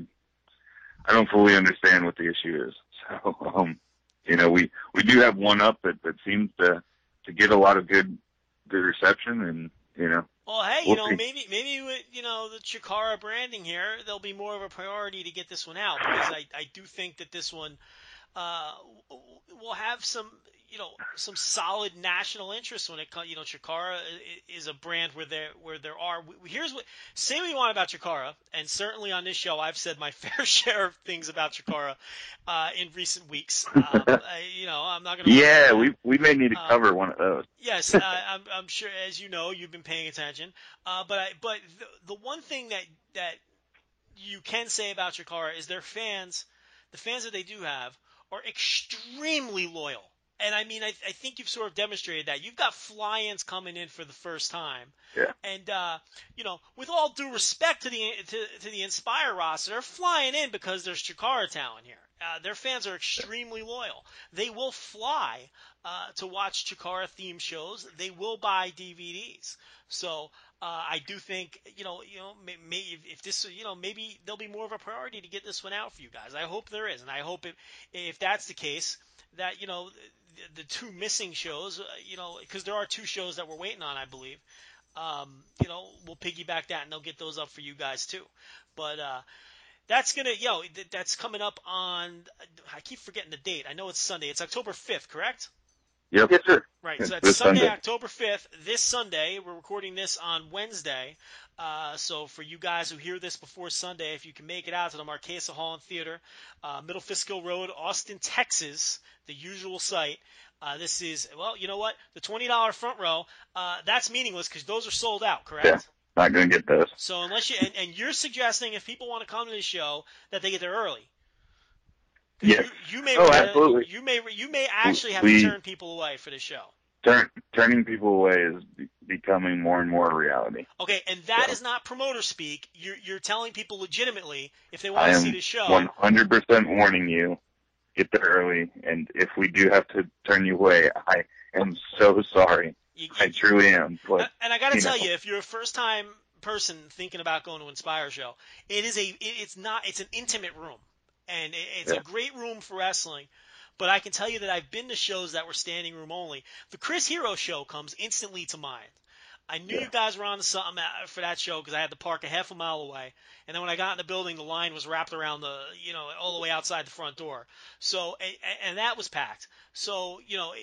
I don't fully understand what the issue is. So, um, you know, we, we do have one up that, that seems to to get a lot of good good reception, and you know. Well, hey, we'll you know, see. maybe maybe with, you know, the Chikara branding here, there'll be more of a priority to get this one out, because I, I do think that this one uh, will have some, you know, some solid national interest when it comes. You know, Chikara is a brand where there where there are. Here's what say what you want about Chikara, and certainly on this show, I've said my fair share of things about Chikara uh, in recent weeks. Um, I, you know, I'm not going to. Yeah, we we may need to Um, cover one of those. Yes, uh, I'm, I'm sure, as you know, you've been paying attention. Uh, but I, but the, the one thing that that you can say about Chikara is their fans, the fans that they do have, are extremely loyal. And I mean, I, I think you've sort of demonstrated that. You've got fly-ins coming in for the first time. Yeah. And, uh, you know, with all due respect to the to, to the Inspire roster, they're flying in because there's Chikara talent here. Uh, their fans are extremely loyal. They will fly uh, to watch Chikara theme shows. They will buy D V Ds. So uh, I do think, you know, you know, may, may, if, if this, you know, maybe there'll be more of a priority to get this one out for you guys. I hope there is, and I hope if if that's the case, that, you know, the, the two missing shows, uh, you know, because there are two shows that we're waiting on, I believe. Um, you know, we'll piggyback that, and they'll get those up for you guys too. But uh, that's gonna, you know, that's coming up on. I keep forgetting the date. I know it's Sunday. It's October fifth, correct? Yep. Yes, sir. Right. Yes, So that's this Sunday, Sunday. October fifth. This Sunday, we're recording this on Wednesday. Uh, so for you guys who hear this before Sunday, if you can make it out to the Marquesa Hall and Theater, uh, Middle Fishkill Road, Austin, Texas, the usual site. Uh, this is, well, you know what? The twenty dollars front row, uh, that's meaningless because those are sold out, correct? Yeah. Not going to get those. So unless you, and, and you're suggesting if people want to come to the show that they get there early. 'Cause Yes. You, you may, Oh, uh, absolutely. You may, you may actually have We- to turn people away for the show. Turn, turning people away is be- becoming more and more a reality. Okay, and that Yeah. is not promoter speak. You're, you're telling people legitimately if they I want to am see the show. one hundred percent warning you, get there early, and if we do have to turn you away, I am so sorry. You, I you- truly am. But, and I got to you tell know. you, if you're a first-time person thinking about going to Inspire show, it is a, it, it's not, it's an intimate room, and it, it's Yeah. a great room for wrestling. But I can tell you that I've been to shows that were standing room only. The Chris Hero show comes instantly to mind. I knew Yeah. you guys were on to something for that show because I had to park a half a mile away. And then when I got in the building, the line was wrapped around the, you know, all the way outside the front door. So, and, and that was packed. So, you know,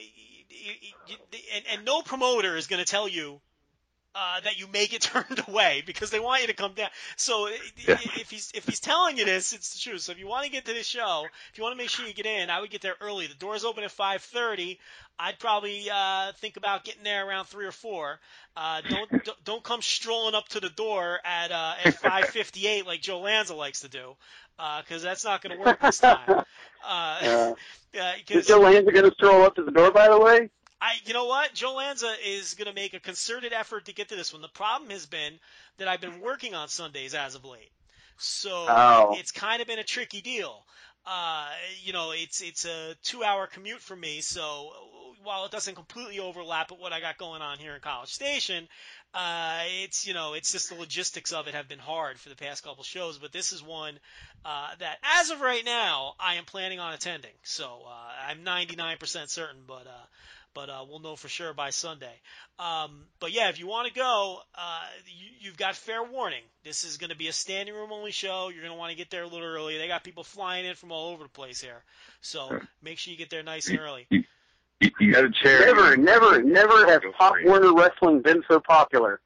and, and no promoter is going to tell you Uh, that you may get turned away because they want you to come down. So Yeah. if he's if he's telling you this, it's the truth. So if you want to get to this show, if you want to make sure you get in, I would get there early. The doors open at five thirty. I'd probably uh, think about getting there around three or four. Uh, don't don't come strolling up to the door at uh, at five fifty-eight like Joe Lanza likes to do, because uh, that's not going to work this time. Uh, Uh, uh, is Joe Lanza going to stroll up to the door, by the way? I, you know what? Joe Lanza is going to make a concerted effort to get to this one. The problem has been that I've been working on Sundays as of late. So Oh. it's kind of been a tricky deal. Uh, you know, it's it's a two-hour commute for me, so while it doesn't completely overlap with what I got going on here in College Station, uh, it's, you know, it's just the logistics of it have been hard for the past couple shows, but this is one uh, that, as of right now, I am planning on attending. So uh, I'm ninety-nine percent certain, but uh, but uh, we'll know for sure by Sunday. Um, but yeah, if you want to go, uh, you, you've got fair warning. This is going to be a standing room only show. You're going to want to get there a little early. They got people flying in from all over the place here. So make sure you get there nice and early. You, you, you got a chair. Never, never, never has Pop free. Warner Wrestling been so popular.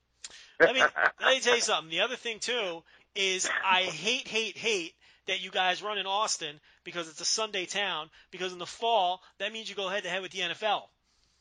Let me, let me tell you something. The other thing, too, is I hate, hate, hate that you guys run in Austin because it's a Sunday town, because in the fall, that means you go head-to-head with the N F L.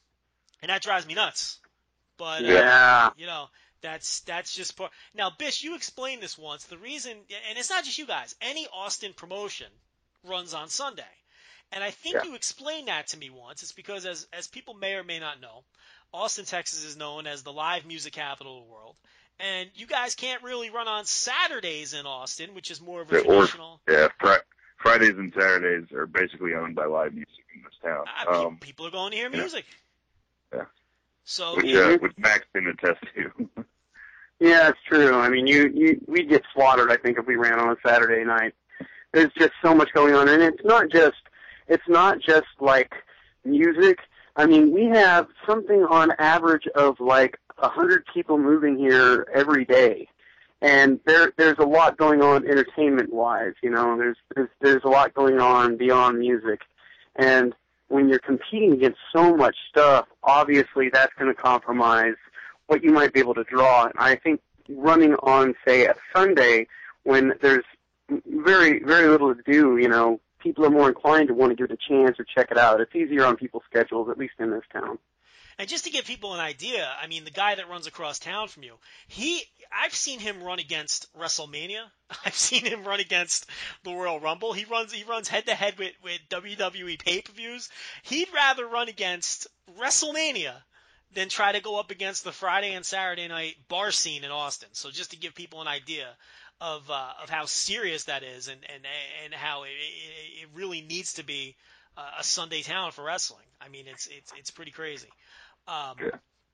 And that drives me nuts. But, Yeah. uh, you know, that's that's just part. Now, Bish, you explained this once. The reason, and it's not just you guys, any Austin promotion runs on Sunday. And I think Yeah. you explained that to me once. It's because, as as people may or may not know, Austin, Texas is known as the live music capital of the world. And you guys can't really run on Saturdays in Austin, which is more of a Yeah, or- traditional. Yeah, fr- Fridays and Saturdays are basically owned by live music in this town. Uh, pe- Um, people are going to hear yeah. music. Yeah. So which, you- uh, which Max can attest to. Yeah, it's true. I mean, you, you we'd get slaughtered, I think, if we ran on a Saturday night. There's just so much going on, and it's not just it's not just like music. I mean, we have something on average of like a hundred people moving here every day, and there there's a lot going on entertainment wise. You know, there's there's there's a lot going on beyond music, and when you're competing against so much stuff, obviously that's going to compromise what you might be able to draw. And I think running on, say, a Sunday when there's very, very little to do, you know, people are more inclined to want to give it a chance or check it out. It's easier on people's schedules, at least in this town. And just to give people an idea, I mean, the guy that runs across town from you, he, I've seen him run against WrestleMania. I've seen him run against the Royal Rumble. He runs, he runs head to head with, with W W E pay-per-views. He'd rather run against WrestleMania than try to go up against the Friday and Saturday night bar scene in Austin. So just to give people an idea of, uh, of how serious that is and, and, and how it, it, it really needs to be a Sunday town for wrestling. I mean, it's, it's, it's pretty crazy. Um, Yeah.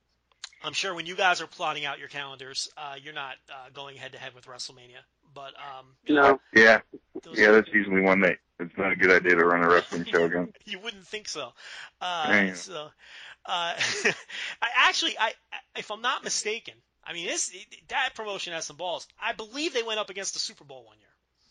I'm sure when you guys are plotting out your calendars, uh, you're not uh, going head to head with WrestleMania. But um, you know, No. Yeah, those yeah, are- that's usually one night. It's not a good idea to run a wrestling show again. you wouldn't think so. Uh, Yeah. So, uh, I actually, I, I- if I'm not mistaken, I mean, this that promotion has some balls. I believe they went up against the Super Bowl one year.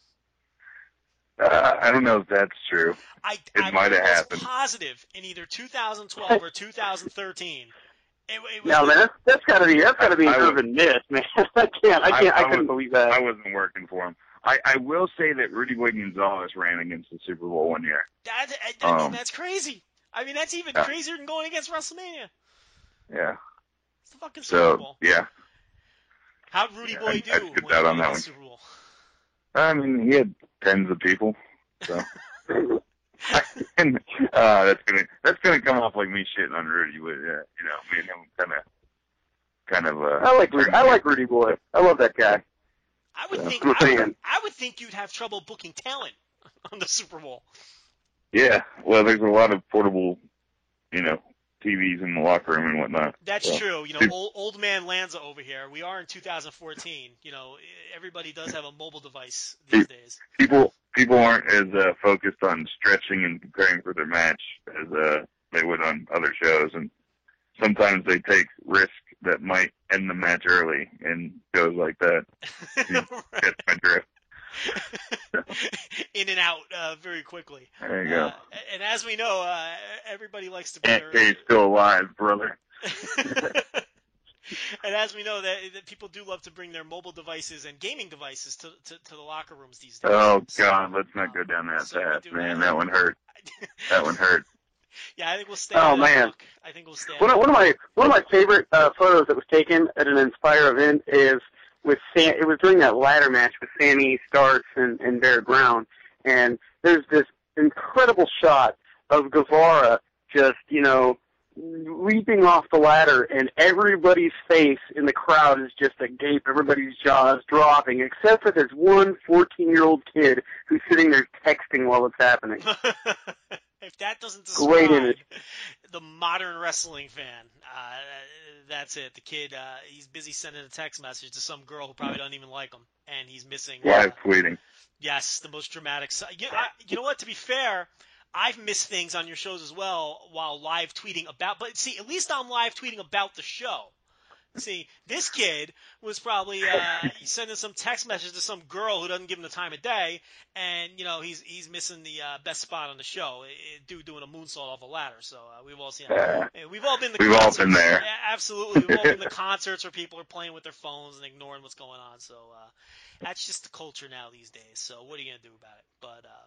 Uh, I don't know if that's true. I, It I'm might have almost happened. positive in either two thousand twelve or two thousand thirteen. It, it was No, man, that's, that's got to be that's got to be an I- I would- urban myth, man. I can't, I can't, I, I couldn't was- believe that. I wasn't working for him. I, I will say that Rudy Williams Gonzalez ran against the Super Bowl one year. that, I, I mean, Um, that's crazy. I mean, that's even yeah. crazier than going against WrestleMania. Yeah. It's the fucking Super So Bowl. yeah, How'd Rudy Yeah, Boy I'd- do I'd when skip he out won on that the one. Super Bowl? I mean he had tens of people. So and uh, that's gonna that's gonna come off like me shitting on Rudy. With uh, you know, me and him kind of kind of. Uh, I like Rudy, I like Rudy Boy. I love that guy. I would Yeah. think I'm a I would, fan. I would think you'd have trouble booking talent on the Super Bowl. Yeah, well, there's a lot of portable, you know, T Vs in the locker room and whatnot. That's So, true. You know, peop- old, old man Lanza over here. We are in two thousand fourteen. You know, everybody does have a mobile device these days. People people aren't as uh, focused on stretching and preparing for their match as uh, they would on other shows, and sometimes they take risks that might end the match early and goes like that. That's my drift. In and out uh, very quickly. There you go. Uh, and as we know, uh, everybody likes to bring Aunt their. Kay's still alive, brother. And as we know, that, that people do love to bring their mobile devices and gaming devices to to, to the locker rooms these days. Oh So, God, let's not go down that so we path, do man. have- That one hurt. That one hurt. Yeah, I think we'll stay. Oh, on that man. book. I think we'll stay. One on of, one of my one of my favorite uh, photos that was taken at an Inspire event is with Sam. It was during that ladder match with Sammy Starks and, and Barrett Brown, and there's this incredible shot of Guevara just you know leaping off the ladder, and everybody's face in the crowd is just agape. Everybody's jaws dropping, except for this one fourteen-year-old kid who's sitting there texting while it's happening. If that doesn't Great describe image. the modern wrestling fan, uh, that's it. The kid, uh, he's busy sending a text message to some girl who probably doesn't even like him, and he's missing. Uh, Live tweeting. yes, the most dramatic. si- You, I, you know what? To be fair, I've missed things on your shows as well while live tweeting about. But see, at least I'm live tweeting about the show. See, this kid was probably uh, sending some text message to some girl who doesn't give him the time of day, and you know he's he's missing the uh, best spot on the show. Dude doing a moonsault off a ladder. So uh, we've all seen. Yeah. We've all been the We've concerts. all been there. Yeah, absolutely. We've all been the concerts where people are playing with their phones and ignoring what's going on. So uh, that's just the culture now these days. So what are you gonna do about it? But uh,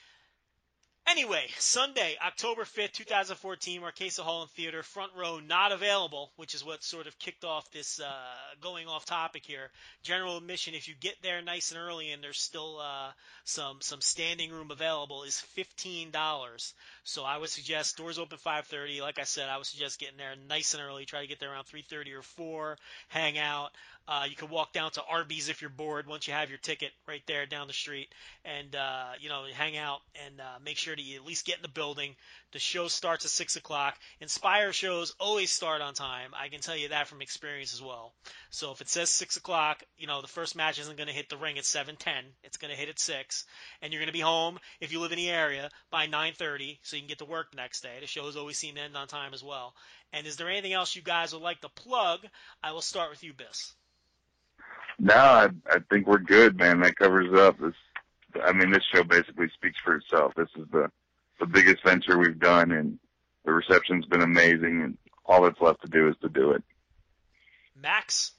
anyway, Sunday, October fifth, twenty fourteen, Marquesa Hall and Theater, front row not available, which is what sort of kicked off this uh, going off topic here. General admission, if you get there nice and early and there's still uh, some some standing room available, is fifteen dollars. So I would suggest doors open five thirty. Like I said, I would suggest getting there nice and early. Try to get there around three thirty or four, hang out. Uh, you can walk down to Arby's if you're bored once you have your ticket right there down the street, and uh, you know, hang out and uh, make sure that you at least get in the building. The show starts at six o'clock. Inspire shows always start on time. I can tell you that from experience as well. So if it says six o'clock, you know the first match isn't going to hit the ring at seven ten. It's going to hit at six, and you're going to be home if you live in the area by nine thirty, so you can get to work the next day. The show is always seen to end on time as well. And is there anything else you guys would like to plug? I will start with you, Biss. No, I, I think we're good, man. That covers up. This, I mean, this show basically speaks for itself. This is the, the biggest venture we've done, and the reception's been amazing, and all that's left to do is to do it. Max?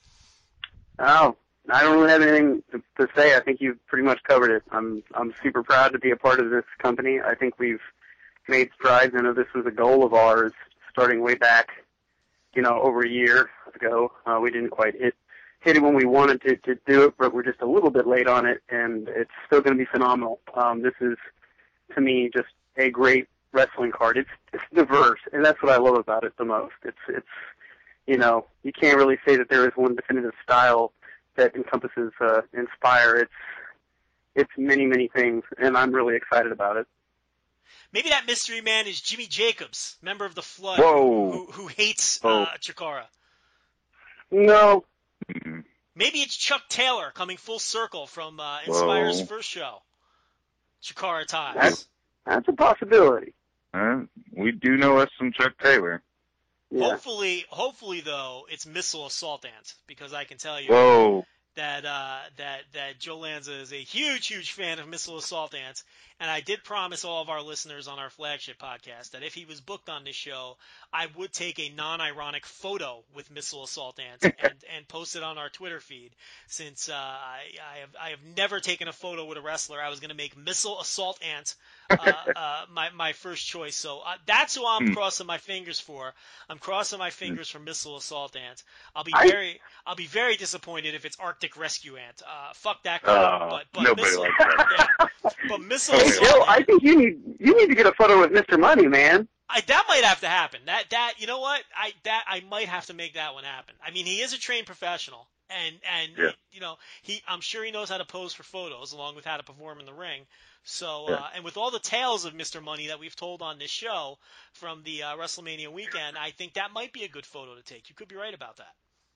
Oh, I don't really have anything to, to say. I think you've pretty much covered it. I'm I'm super proud to be a part of this company. I think we've made strides. I know this was a goal of ours starting way back, you know, over a year ago. Uh, we didn't quite hit hit it when we wanted to, to do it, but we're just a little bit late on it, and it's still going to be phenomenal. Um, this is, to me, just a great wrestling card. It's, it's diverse, and that's what I love about it the most. It's, it's, you know, you can't really say that there is one definitive style that encompasses uh, Inspire. It's, it's many, many things, and I'm really excited about it. Maybe that mystery man is Jimmy Jacobs, member of the Flood, Whoa. who, who hates Oh. uh, Chikara. No. Maybe it's Chuck Taylor coming full circle from uh, Inspire's Whoa. first show, Chikara Ties. That's, that's a possibility. Uh, we do know us some Chuck Taylor. Yeah. Hopefully, hopefully though, it's Missile Assault Ant, because I can tell you Whoa. that uh, that that Joe Lanza is a huge, huge fan of Missile Assault Ants, and I did promise all of our listeners on our flagship podcast that if he was booked on this show, I would take a non-ironic photo with Missile Assault Ants and, and post it on our Twitter feed. Since uh, I, I have I have never taken a photo with a wrestler, I was going to make Missile Assault Ant uh, uh, my my first choice. So uh, that's who I'm crossing my fingers for. I'm crossing my fingers for Missile Assault Ant. I'll be I- very I'll be very disappointed if it's Arctic Rescue Ant. Uh, fuck that guy. Uh, but but nobody Missile, likes that. yeah. But Missile Hey, Assault Joe, Ant, I think you need you need to get a photo with Mister Money, man. I, that might have to happen. That that you know what? I that I might have to make that one happen. I mean, he is a trained professional, and and Yeah. you know he I'm sure he knows how to pose for photos along with how to perform in the ring. So Yeah. uh, and with all the tales of Mister Money that we've told on this show from the uh, WrestleMania weekend, I think that might be a good photo to take. You could be right about that.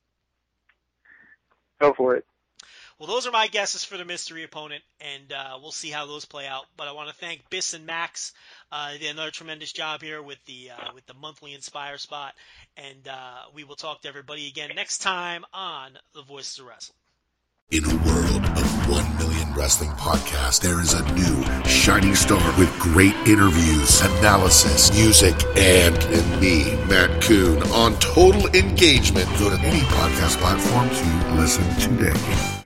Go for it. Well, those are my guesses for the mystery opponent, and uh, we'll see how those play out. But I want to thank Biss and Max. Uh, they did another tremendous job here with the uh, with the monthly Inspire spot, and uh, we will talk to everybody again next time on The Voices of Wrestling. In a world of one million wrestling podcasts, there is a new shining star with great interviews, analysis, music, and, and me, Matt Coon, on total engagement. Go to any podcast platform to listen today.